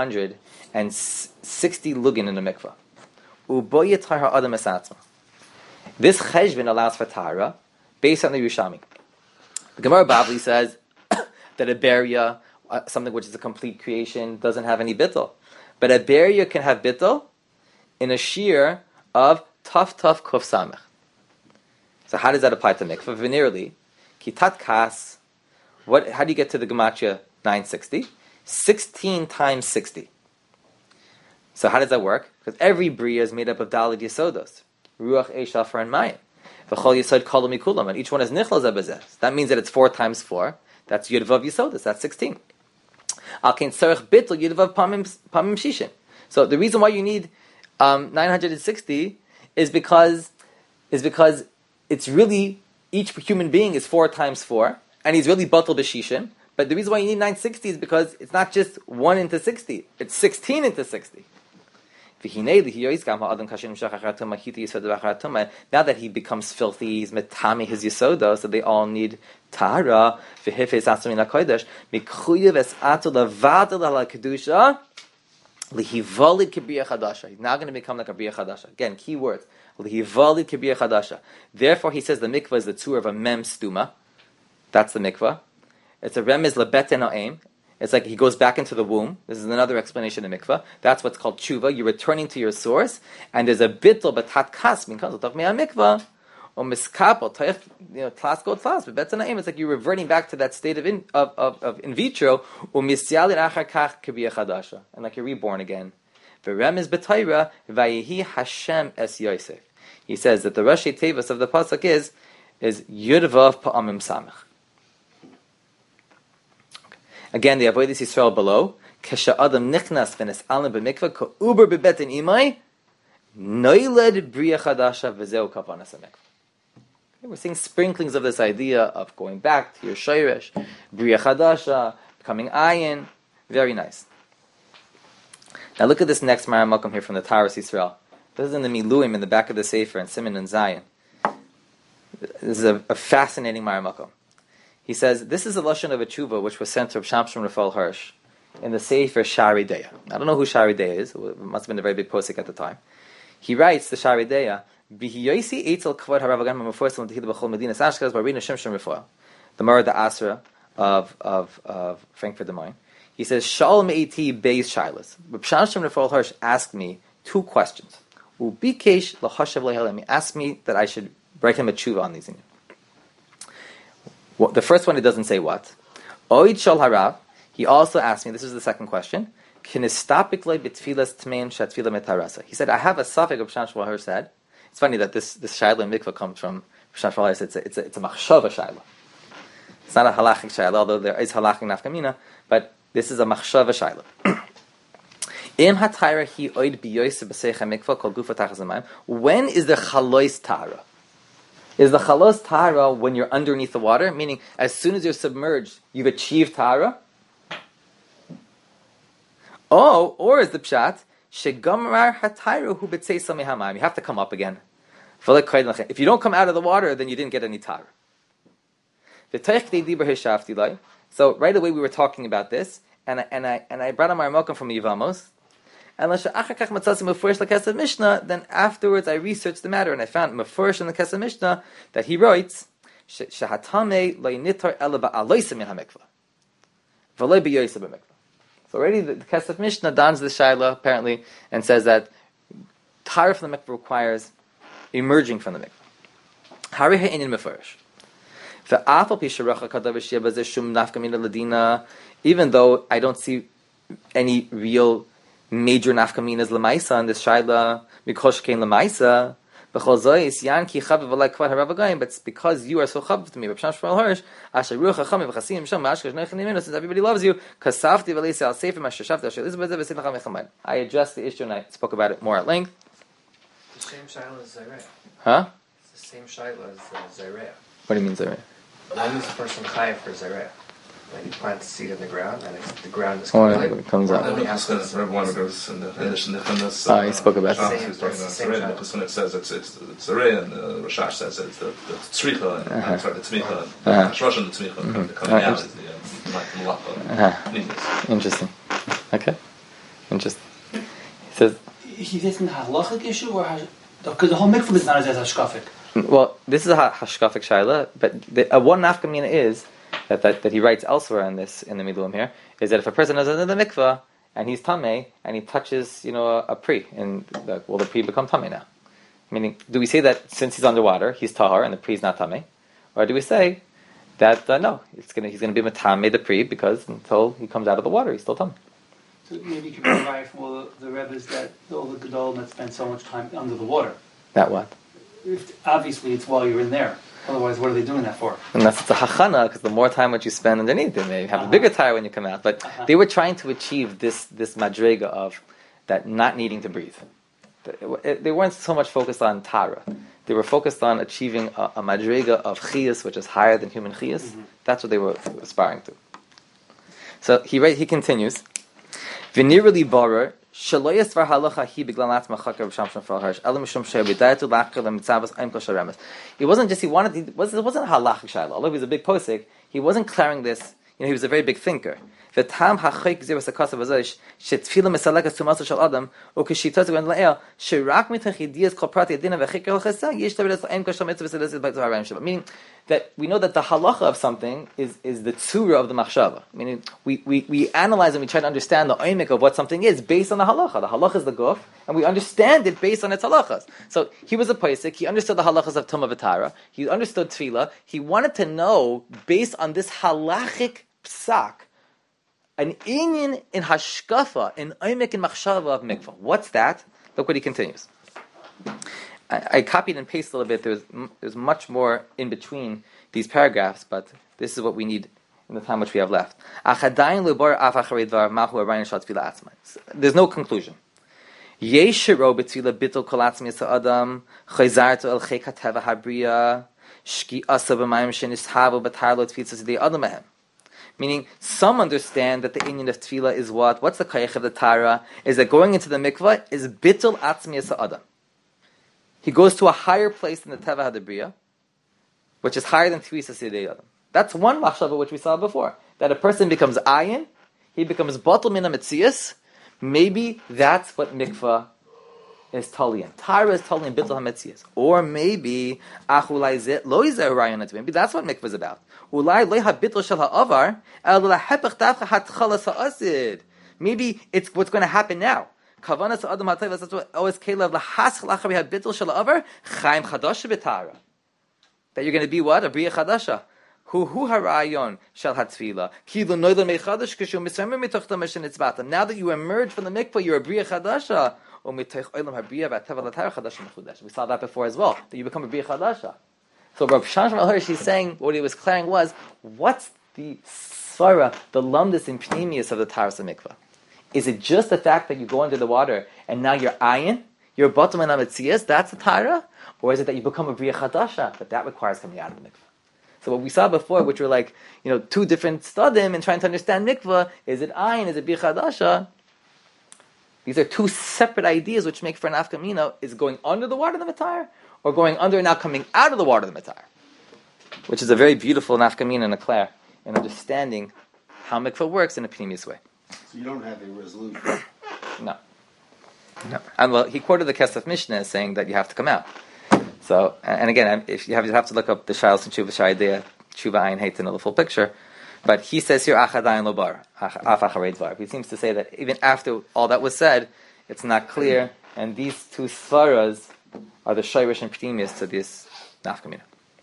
960 lugin in the mikveh. Uboyet tahar adam esatzma. This cheshbon allows for tahara based on the Yerushalmi. The Gemara Bavli says that a beria, something which is a complete creation, doesn't have any bittul. But a beria can have bittul in a shear of taf kuf samech. So how does that apply to mikveh? Venerally, kitat kas. How do you get to the gematria 960? 16 times 60. So how does that work? Because every bria is made up of daled yesodos, ruach, eshafar, and mayim. V'chol yesod kol mikulam, and each one is nichol zebazeh. That means that it's 4 times 4. That's yudvav yesodos. That's 16. Al kein tzarich bittul yudvav pamim shishin. So the reason why you need 960 is because it's really, each human being is 4 times 4, and he's really batal b'shishin. But the reason why you need 960 is because it's not just 1 into 60; it's 16 into 60. Now that he becomes filthy, he's metami his yisoda, so they all need tahara. He's now going to become like a bria chadasha. Again, key words. Therefore, he says the mikvah is the tzur of a mem stuma. That's the mikvah. It's a remez lebet eno'im. It's like he goes back into the womb. This is another explanation of mikvah. That's what's called tshuva. You're returning to your source, and there's a bittul betat kas min kanzot of mikvah. Or miskapel, tlas go tlas, but betzanaim. It's like you're reverting back to that state of in vitro. Umisyalin achar kach k'biyah chadasha, and like you're reborn again. V'rem is b'tayra vayehi Hashem es Yosef. He says that the Rashi Tevis of the pasuk is Yudvav Pa'amim Samech. Again, the Avodas Yisrael below. Kesha Adam Nichnas V'Nes Alim B'Mikvah Ka'uber B'Betin Imai Noiled Bria Chadasha V'Zeu Kavanas HaMikvah. We're seeing sprinklings of this idea of going back to your Shayresh, Bria Chadasha, becoming Ayin. Very nice. Now look at this next Maramakom here from the Taras Yisrael. This is in the Miluim in the back of the Sefer and Siman and Zion. This is a fascinating Maramakom. He says, this is a lashon of a tshuva which was sent to Shamshon Raphael Hirsch in the Sefer Shari Deya. I don't know who Shari Deya is. It must have been a very big posik at the time. He writes the Shari Deya, the Mara the Asra of Frankfurt am Main. He says, Shalom Eiti Beis Shilas. Reb Shamshon Raphael Hirsch asked me 2 questions. Ubikesh lahashav lehalem. He asked me that I should write him a tshuva on these things. The first one, it doesn't say what. Oid shal harav. He also asked me, this is the second question, he said, I have a suffix of Shamshon Raphael Hirsch said. It's funny that this Shaila and Mikvah comes from Shamshon Raphael Hirsch. It's a machshava Shaila. It's not a halachic Shaila, although there is halachic nafkamina, but this is a machshava Shaila. When is the chalois tara? Is the chalos tara when you're underneath the water? Meaning, as soon as you're submerged, you've achieved tara? Oh, or is the pshat, shegamar hatayru hu b'tzeisa mehamayim. You have to come up again. If you don't come out of the water, then you didn't get any tara. So right away we were talking about this, and I brought on my Maramakom from Yevamos. And then afterwards I researched the matter and I found Mefurish in the Kesef Mishnah that he writes Shehatame lo yinitar ela ba'aloisa min hamikvah v'lo b'yoisa b'mikvah. So already the Kesef Mishnah dons the Shaila apparently and says that Tara from the mikvah requires emerging from the mikvah. Hari ha'inin Mefurish. Even though I don't see any real major nafkaminas lemaisa in this shaila because came lemaisa, but it's because you are so chav to me. Since everybody loves you, I addressed the issue and I spoke about it more at length. The same shaila as Zaireh. Huh? It's the same shaila as Zaireh. What do you mean Zaireh? When is the person chayav for Zaireh? When you plant the seed in the ground, and the ground is completely... it comes out. Everyone goes in the he spoke about that. He's talking about Zareh, because when it says it's Zareh, and Rashash says it's the Tzricha, and the Tzmicha, the Hashrosh and the Tzmicha, and the coming out is the Malapa. Interesting. Okay. Interesting. He says... He's asking a halachic issue, or because the whole mikvah is not as hashkafic. Well, this is a hashkafic shaila, but one nafkamina is that he writes elsewhere in the Miluim here, is that if a person is in the mikvah and he's tamei and he touches, a pri, and will the pri become tamei now? Meaning, do we say that since he's underwater, he's tahar and the pri is not tamei, or do we say that no, he's going to be matamei the pri because until he comes out of the water, he's still tamei? So maybe you can provide from all the rebbes that all the gedolim that spend so much time under the water. That what? Obviously, it's while you're in there. Otherwise, what are they doing that for? Unless it's a hachana, because the more time that you spend underneath, they may have a bigger tire when you come out. But they were trying to achieve this madrega of that not needing to breathe. They weren't so much focused on tara. They were focused on achieving a madrega of chiyas, which is higher than human chiyas. Mm-hmm. That's what they were aspiring to. So he continues. V'nirali barer. It wasn't just he wanted it wasn't a halachic shaila. Although he was a big posik, he wasn't clearing this. He was a very big thinker. V'tam ha'choik zirus ha'kasav azosh she'tfila mesalekas tumaso shel adam u'kishitaz gwen la'el she'rak mitach yediyas kol prati adina v'chikr l'chesa yesh tavidas la'em kashal mitzvah v'sedesis b'tzvah harayim shabbat. Meaning that we know that the halacha of something is the tzura of the machshava. Meaning we analyze and we try to understand the oimik of what something is based on the halacha. The halacha is the guf, and we understand it based on its halachas. So he was a posek, he understood the halachas of Tumah V'Tara, he understood Tefillah, he wanted to know, based on this halachic psak, an inyan in hashkafa, an oimik in machshava of mikvah. What's that? Look what he continues. I copied and pasted a little bit. There's much more in between these paragraphs, but this is what we need in the time which we have left. There's no conclusion. Yeshiro b'tefillah bittul kol atzmiyas ha'adam chayzartu el chek hateva habriya shki asa b'mayim shenishavu b'tar lo tfitzas the adam mehem. Meaning, some understand that the inyan of tefillah is what? What's the kayach of the Tara? Is that going into the mikvah is bittul atzmiyas ha'adam. He goes to a higher place than the teva hadabriya, which is higher than tfitzas the adam. That's one machshava which we saw before. That a person becomes ayin, he becomes batel min ha-metzias. Maybe that's what mikvah is talian. Tara is talian bittul ha-metzias. Or maybe achulai zet lo yizeh rayon. Maybe that's what mikvah is about. Ulai lo ha-bittul shel ha-avar el la-hepech davcha hat-chalas ha-asid. Maybe it's what's going to happen now. Kavanas ha-adam ha-tevas, that's what always kelev la-hasch l'achar ha-bittul shel ha-avar chaim chadasha b'tara. That you're going to be what? A briya chadasha. Hu harayon shall hatfila. Kilu noilan mechadash kishu misamer mitoch tamesh nitzbata. Now that you emerge from the mikvah, you're a briya chadasha. O mitoch olam habriya v'ateva l'tayr chadash mechudash. We saw that before as well. That you become a briya chadasha. So Rav Shlomo Hirsch, he's saying what he was declaring was, what's the svara, the lumdus and pneumius of the taras of mikvah? Is it just the fact that you go under the water and now you're ayin, you're bottom and ametzias? That's the tara, or is it that you become a briya chadasha? But that requires coming out of the mikvah. So what we saw before, which were like, two different stadim and trying to understand mikvah, is it ayin, is it briya chadasha? These are two separate ideas which make for an afkamina. Is going under the water of the matar, or going under and now coming out of the water of the matar? Which is a very beautiful nafkamina and a clair in understanding how mikvah works in a pneumius way. So you don't have a resolution? No. And well, he quoted the Kesef Mishnah as saying that you have to come out. So, and again, if you have to look up the Shilas and Tshuva Sha'idea, Tshuva Ayin Heit to know the full picture. But he says here, Achadayin Lobar, Af Acharei Dvar. He seems to say that even after all that was said, it's not clear, and these two svaras are the Shayrish and Ptimius to this Nafkamina.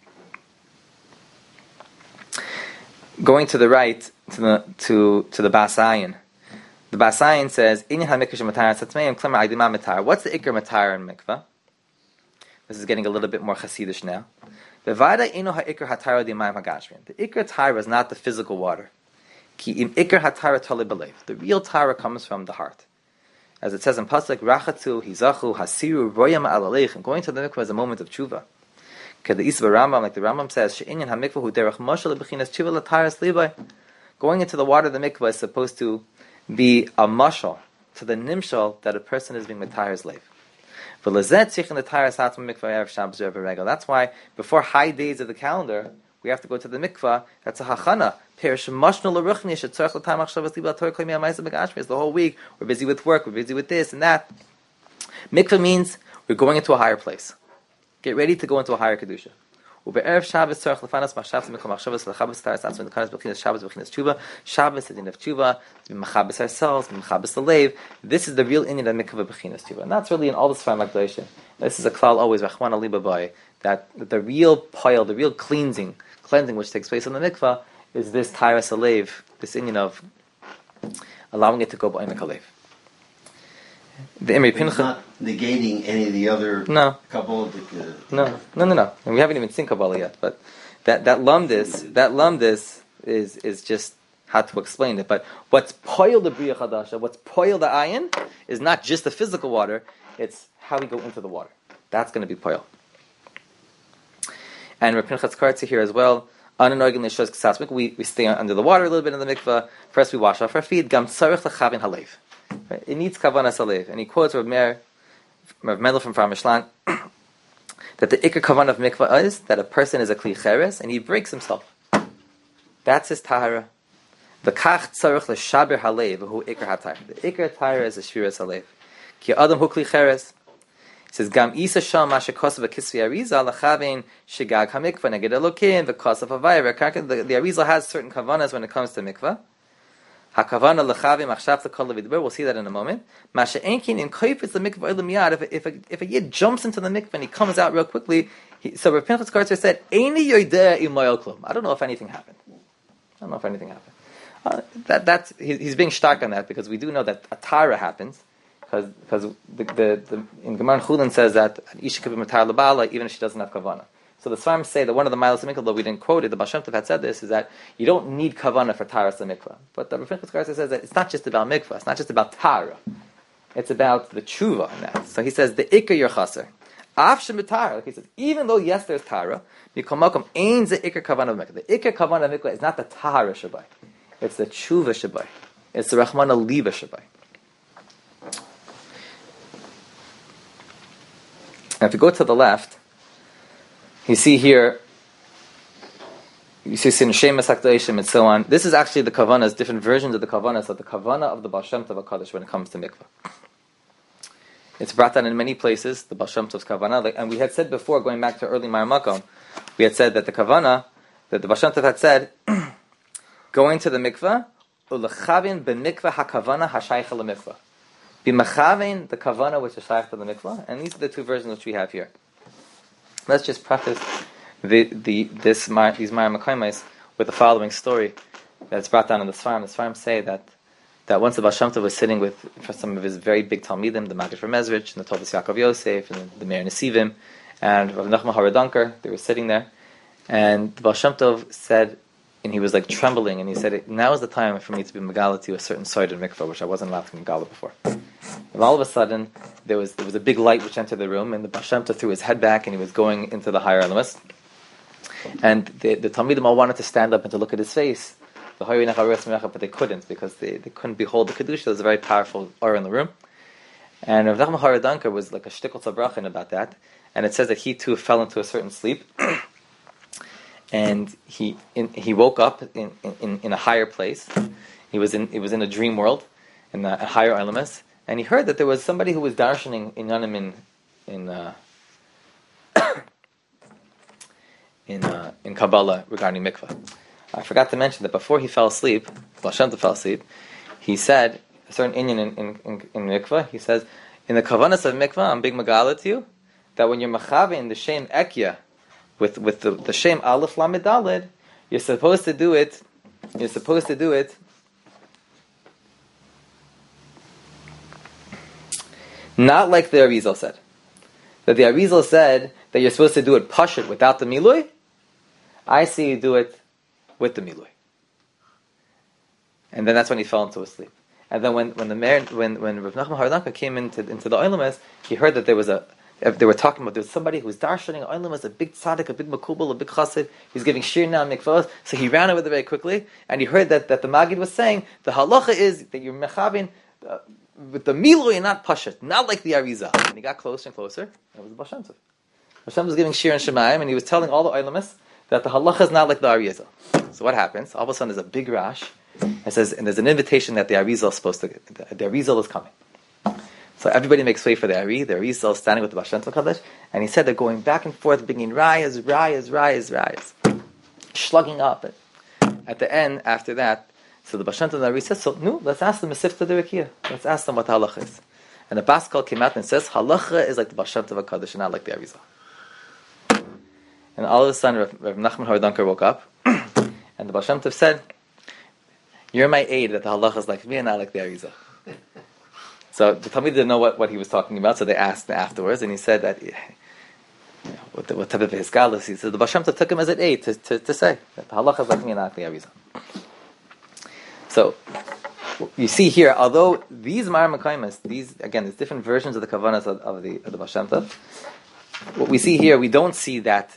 Going to the right, to the Basayin. The Basayin says, Inyan HaMikvah Matar Satzmeim Klemar Aydima Matar. What's the Ikar Matar in Mikvah? This is getting a little bit more Hasidish now. The Ikar Tara is not the physical water. The real Tara comes from the heart. As it says in Pasuk, Rachatzu, Hizachu, Hasiru, Royam Alalech, and going to the mikvah is a moment of tshuva. Like the Rambam says, going into the water of the mikvah is supposed to be a mashal to the nimshal that a person is being matayer's slave. That's why before high days of the calendar, we have to go to the mikvah. That's a hachana. The whole week we're busy with work, we're busy with this and that. Mikvah means we're going into a higher place. Get ready to go into a higher kedusha. Shabbos is the din of tshuva, to be machabes ourselves, to be machabes the leiv. This is the real inyan of mikvah b'chinas tshuva. And that's really in all the Sfarim HaKadoshim. This is a klal always, Rachmana libabai, that the real pile, the real cleansing which takes place in the mikvah is this tairas alev, this inyan of allowing it to go b'omek alev. The Imri Pincha not negating any of the other couple of the No. And we haven't even seen Kabbalah yet, but that lumdis is just how to explain it. But what's poil the Bria Chadasha, what's poil the ayin, is not just the physical water, it's how we go into the water. That's going to be poil. And Rav Pinchas Kartzi here as well. We stay under the water a little bit in the mikvah. First we wash off our feet. Gam tzarich lechavin halev. It needs kavanas halev. And he quotes Rav Mendel from Farmishlan that the ikar kavan of mikvah is that a person is a kli cheres and he breaks himself. That's his tahara. The kach tzarich l'shaber halev v'hu ikar hatayr. The ikar hatayr is a shviras halev. Ki adam hu kli cheres. It says gam isa sham masha kosav kisvi arizal lachavin shigag hamikva neged elokim v'kosav havayr. The arizal has certain kavanas when it comes to mikvah. Hakavana lechavim achshav lekol levidber. We'll see that in a moment. Masha enkin in koyfetz the mikvah olam yad. If a yid jumps into the mikvah and he comes out real quickly, so Rav Pinchas Kartzer said, "Eini yoideh imayol klum." I don't know if anything happened. He's being stark on that because we do know that a tara happens because the in Gemara Chulin says that isha could be matar lebala even if she doesn't have kavana. So the Svarim say that one of the miles of mikvah, though we didn't quote it, the Baal Shem Tov had said this, is that you don't need kavana for taras of mikvah. But the Rav Pinchas Kartzer says that it's not just about mikvah, it's not just about tara, it's about the tshuva in that. So he says the ikar your chaser. Af shemitara, like he says, even though yes there's tara, mikol makom ein ze ikar kavana of mikvah. The ikar kavana of mikvah is not the tara shabai. It's the tshuva shabai. It's the Rahmana Liba shabai. Now, if you go to the left, you see here, you see in Shemas HaKadoshim and so on. This is actually the kavanas, different versions of the kavanas of the kavana of the Baal Shem Tov HaKadosh when it comes to mikvah. It's brought down in many places, the Baal Shem Tov's kavana. And we had said before, going back to early Mar Makom, we had said that the kavana, that the Baal Shem Tov had said, going to the mikvah, ulechavin b'mikvah hakavana hashaycha lemikvah. B'machavin, the kavana which is shaykh to the mikvah, and these are the two versions which we have here. Let's just preface these Ma'ar Makaimis with the following story that's brought down in the Svarim. The Svarim say that once the Baal Shem Tov was sitting with some of his very big Talmidim, the Maggid from Mezrich, and the Toldos Yaakov Yosef, and the Meir Nesivim, and Rav Nachman Haradanker, they were sitting there, and the Baal Shem Tov said, and he was like trembling, and he said, now is the time for me to be megala to a certain side in mikvah, which I wasn't allowed to be megala before. And all of a sudden, there was a big light which entered the room, and the Baal Shem Tov threw his head back, and he was going into the higher elements. And the Talmidim all wanted to stand up and to look at his face, but they couldn't, because they couldn't behold the Kedusha. There was a very powerful aura in the room. And Rav Nachman Haradanker was like a shtickle tzabrakhin about that, and it says that he too fell into a certain sleep. And he woke up in a higher place. He was in a dream world, in a higher elements, and he heard that there was somebody who was darshaning in Yanim in Kabbalah regarding mikvah. I forgot to mention that before he fell asleep, Baal Shem Tov fell asleep, he said a certain inyan in mikvah. He says, in the kavanas of mikvah, I'm big megala to you that when you're machavi in the shem ekya, with the shem aleph lamed daled, you're supposed to do it not like the Arizal said. That the Arizal said that you're supposed to do it pashut without the milui. I see you do it with the milui. And then that's when he fell into a sleep. And then when Rav Nachman Haradanka came into the Oilamas, he heard that they were talking about there was somebody who was darshaning Oilamas, a big tzaddik, a big makubal, a big chassid. He's giving shir now mikvahs, so he ran over there very quickly, and he heard that the Maggid was saying the halacha is that you're mechavin with the milui and not pashut, not like the Arizal. And he got closer and closer, and it was the Baal Shem Tov. Baal Shem Tov was giving shir and shemayim, and he was telling all the Oilamas that the halacha is not like the Arizal. So what happens? All of a sudden there's a big rash. It says, and there's an invitation that the Arizal is supposed to. The Arizal is coming. So everybody makes way for the Ari. The Arizal is standing with the Baal Shem Tov Kadosh, and he said they're going back and forth, bringing rayas, slugging up. At the end, after that, so the Baal Shem Tov and the Ari says, so no, let's ask them Masifta de Rekiya. Let's ask them what the halacha is. And the Baskal came out and says, halacha is like the Baal Shem Tov Kadosh, and not like the Arizal. And all of a sudden, Rav Nachman Haradanker woke up, and the Baal Shem Tov said, you're my aid that the halacha is like me and not like the Arizal. So the Talmud didn't know what he was talking about, so they asked him afterwards, and he said that, what type of hisgalus? He said the Baal Shem Tov took him as an aid to say that the halacha is like me and not the Arizal. So you see here, although these Ma'ar Makaimis, there's different versions of the kavanas of the Baal Shem Tov. What we see here, we don't see that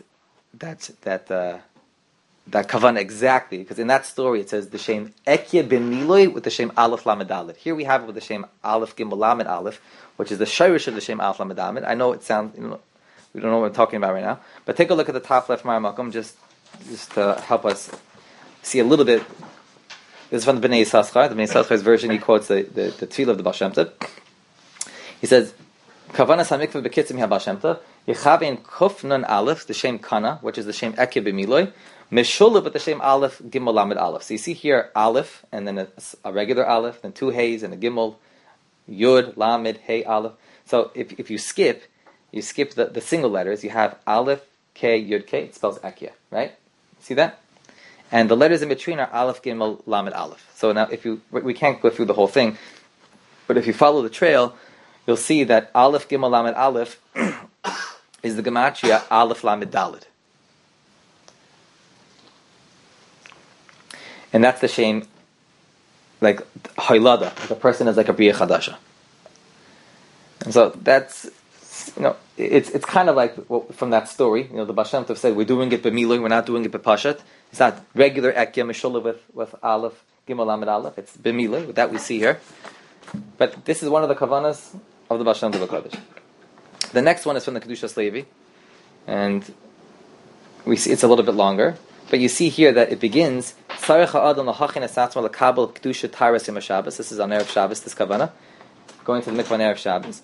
kavana exactly, because in that story it says the shem ekya ben miloi with the shem aleph lamed aleph. Here we have it with the shem aleph gimel lamed aleph, which is the shirish of the shem aleph lamed aleph. I know it sounds, we don't know what we're talking about right now, but take a look at the top left Ma'ar Makom just to help us see a little bit This is from the Bnei Yissaschar. The Bnei Yissachar's version, he quotes the Tefillah of the Baal Shem Tov. He says, Kavanas HaMikvah B'Kitzim HaBaal Shem Tov, Yechavein Kuf Nun Aleph, the Shem Kana, which is the Shem Ekya B'Miloi, Meshulav with the Shem Aleph, Gimel Lamed Aleph. So you see here Aleph, and then a regular Aleph, then two Heys, and a Gimel, Yud, Lamed, Hey, Aleph. So if you skip the single letters, you have Aleph, K, Yud, K, it spells Ekya, right? See that? And the letters in between are Aleph, Gimel, Lamed, Aleph. So now we can't go through the whole thing, but if you follow the trail, you'll see that Aleph, Gimel, Lamed, Aleph is the Gematria Aleph, Lamed, Daled. And that's the shame, like Hailada, like a person is like a Bria Chadasha. And so that's, it's kind of like from that story, the Baal Shem Tov said, we're doing it b'miloi, we're not doing it b'pashat. It's not regular Ekya, Meshula with Aleph, Gimel, Lamed, Aleph. It's b'miloi, that we see here. But this is one of the kavanas of the Baal Shem Tov HaKadosh. The next one is from the Kedushas Levi, and we see it's a little bit longer. But you see here that it begins, this is on Erev Shabbos, this kavana, going to the mikvah on Erev Shabbos.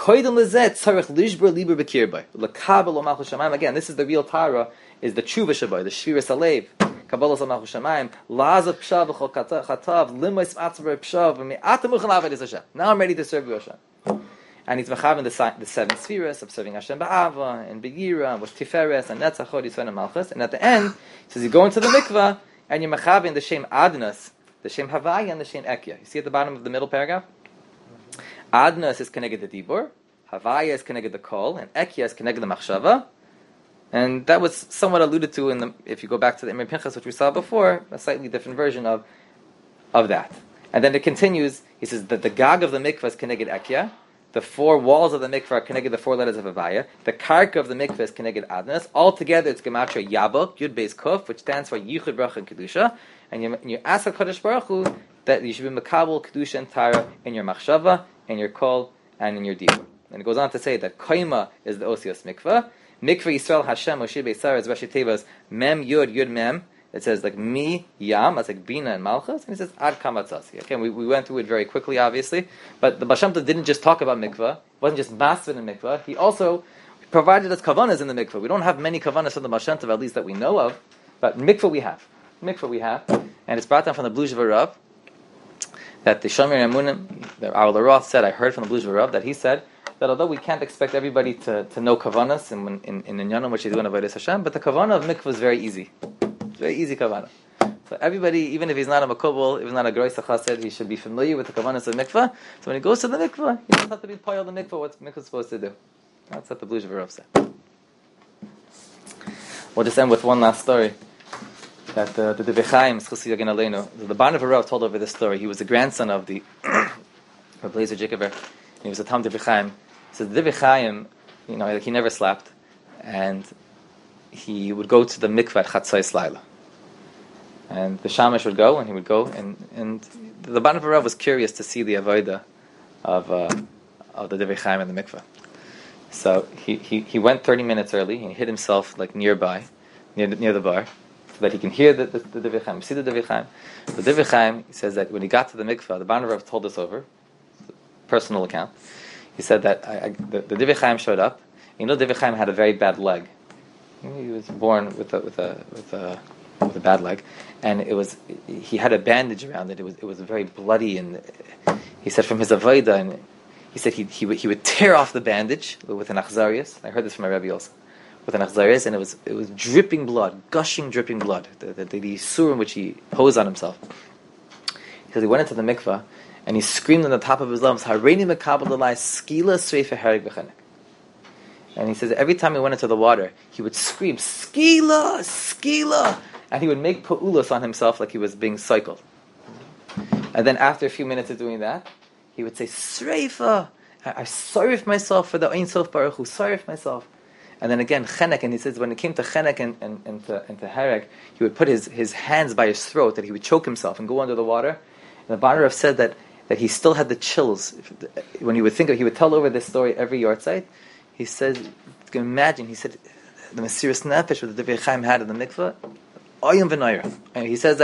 Again, this is the real Tara, is the tshuva shabai, the shviras alev, kabbalas malchus shamayim, lazav pshav v'chol chatav, limos atzvar pshav, v'me'atam uchal avad is Hashem. Now I'm ready to serve you, Hashem. And he's mechaven the 7 spheres of serving Hashem ba'ava, and begira, with tiferes, and netzachod, yisrael, and malchus. And at the end, he says you go into the mikvah, and you're mechaven the shem adnas, the shem havaya, and the shem ekya. You see at the bottom of the middle paragraph? Adnas is connected the dibur, havaya is connected the kol, and ekya is connected the machshava. And that was somewhat alluded to if you go back to the Imre Pinchas, which we saw before, a slightly different version of that. And then it continues, he says that the gag of the mikvah is connected ekya, the 4 walls of the mikvah are connected the 4 letters of havaya, the karka of the mikvah is connected adnas, altogether it's gematria yabok, yud beis kuf, which stands for yichud bracha and kedusha, and you ask HaKadosh Baruch Hu that you should be makabel kedusha and tara in your machshava, in your kol, and in your dibur. And it goes on to say that koima is the osios mikvah, mikvah Yisrael Hashem Moshe Beisar is Rashi Tevas mem yud mem. It says like mi yam, that's like bina and malchus, and it says ad kamatzasi. Okay, we went through it very quickly, obviously, but the Baal Shem Tov didn't just talk about mikvah. It wasn't just masvin in mikvah. He also provided us kavanas in the mikvah. We don't have many kavanas from the Baal Shem Tov, at least that we know of, but mikvah we have. And it's brought down from the Bluzhev Rav that the Shomer Emunim, our Roth said, I heard from the Bluzhev Rav that he said that although we can't expect everybody to know kavanas in Inyanim, which they do in Avodas Hashem, but the kavana of mikvah is very easy. Very easy kavana. So everybody, even if he's not a makubal, if he's not a grois chassid, he should be familiar with the kavanas of mikvah. So when he goes to the mikvah, he doesn't have to be payal the mikvah. What's mikvah supposed to do? That's what the Bluzhev Rav said. We'll just end with one last story. That the Devei Chaim, the Barnav Rav told over this story. He was the grandson of the Blazer Jikover. He was a Tam Devei Chaim. So the Devei Chaim, he never slept, and he would go to the mikvah at Chatzos Laila. And the Shamash would go, and he would go, and the Barnav Rav was curious to see the avodah of the Devei Chaim in the mikvah. So he went 30 minutes early, and he hid himself like nearby, near the bar, so that he can hear the Devei Chaim, see the Devei Chaim. The Devei Chaim, he says that when he got to the mikvah, the Barnav Rav told us over, personal account. He said that the Devei Chaim showed up. Devei Chaim had a very bad leg. He was born with a bad leg, and he had a bandage around it. It was very bloody, and he said from his avodah, and he said he would tear off the bandage with an achzarias. I heard this from my Rebbe also, with an achzarias, and it was dripping blood, gushing, dripping blood. The sur in which he posed on himself. He said he went into the mikvah and he screamed on the top of his lungs, "Hareini mekabel alai skila sreifa hereg v'chenek." And he says every time he went into the water, he would scream, "Skila, skila," and he would make pu'ulos on himself like he was being cycled. And then after a few minutes of doing that, he would say, "Sreifa, I sorry for myself for the Ein Sof Baruch Hu, sorry for myself." And then again, chenek, and he says when it came to chenek and to hereg, he would put his hands by his throat, that he would choke himself and go under the water. And the Barnav said that he still had the chills when he would think of. He would tell over this story every yahrzeit. He said, you can imagine. He said the Mesiras Nefesh that the Devei Chaim had in the mikveh, oyim v'noira. And he says that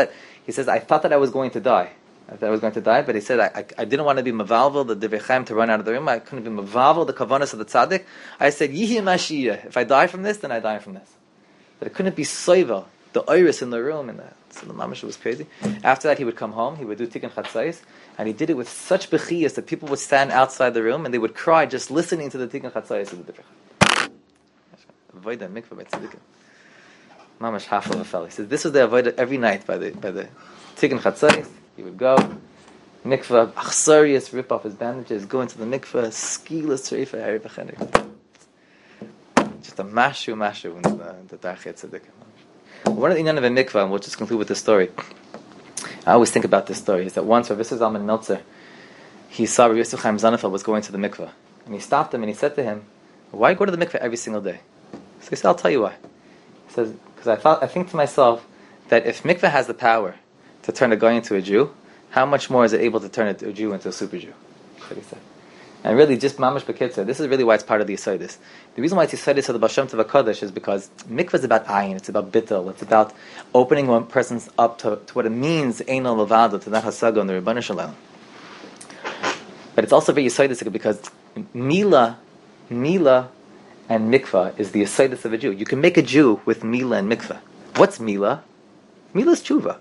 He says, I thought that I was going to die. But he said, I didn't want to be mavalvel, the Divrei Chaim, to run out of the room. I couldn't be mavalvel, the kavanas of the tzaddik. I said, Yihi Mashiach. If I die from this, then I die from this. But it couldn't be soivel, the iris in the room. So the mamash was crazy. After that, he would come home, he would do tikkun chatzais, and he did it with such bechiyas that people would stand outside the room and they would cry just listening to the tikkun chatzais of the Divrei Chaim. Avodah mikvah by tzaddikim. Mamash hafal v'fel. He says, this was the avodah every night by the tikkun chatzais. He would go, mikvah, achsarius, rip off his bandages, go into the mikvah, skilas, treifa, hari v'chenik. Just a mashu in the Darchei Tzaddikim. One of the inyan of a mikvah, and we'll just conclude with this story. I always think about this story, is that once Rav Yisrael Zalman Meltzer, he saw Rav Yosef Chaim Sonnenfeld was going to the mikvah. And he stopped him and he said to him, why go to the mikvah every single day? So he said, I'll tell you why. He says, because I think to myself that if mikvah has the power to turn a guy into a Jew, how much more is it able to turn a Jew into a super Jew? That's what he said. And really, just mamash bekitzer, this is really why it's part of the Yisodis. The reason why it's Yisodis of the Baal Shem Tov HaKadosh is because mikvah is about ayin, it's about bittul, it's about opening one person's up to what it means, einol levado, to that hasago and the Rebbeinu Shalom. But it's also very Yisodis because Mila and mikvah is the Yisodis of a Jew. You can make a Jew with Mila and mikvah. What's Mila? Mila is tshuva.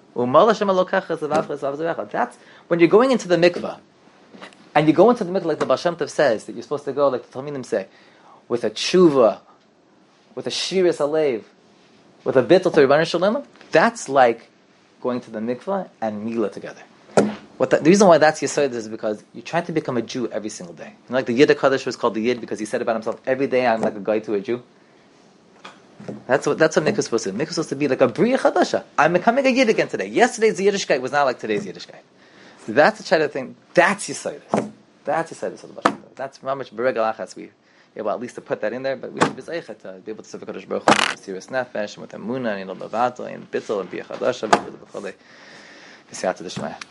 That's when you're going into the mikvah, and you go into the mikvah like the Baal Shem Tov says, that you're supposed to go, like the Talmidim say, with a tshuva, with a shiras alev, with a bittul to Rebbeinu Shalom. That's like going to the mikvah and Mila together. The reason why that's Yisod is because you're trying to become a Jew every single day. Like the Yid HaKadosh was called the Yid because he said about himself, every day I'm like a guy to a Jew. That's what mikvah is supposed to be. Mikvah is supposed to be like a Bria Chadasha. I'm becoming a Yid again today. Yesterday's Yiddishkeit was not like today's Yiddishkeit. So that's the kind of thing. That's Yisodis. That's Yisodis of the Baal Shem Tov. That's Mamash Beregel Achas. We able at least to put that in there, but we should be zeichet to be able to serve Kadosh Baruch Hu with serious nefesh, with emunah, and b'vato, and bittul, and b'yachadasha, and b'chadei. V'siyata d'shmaya.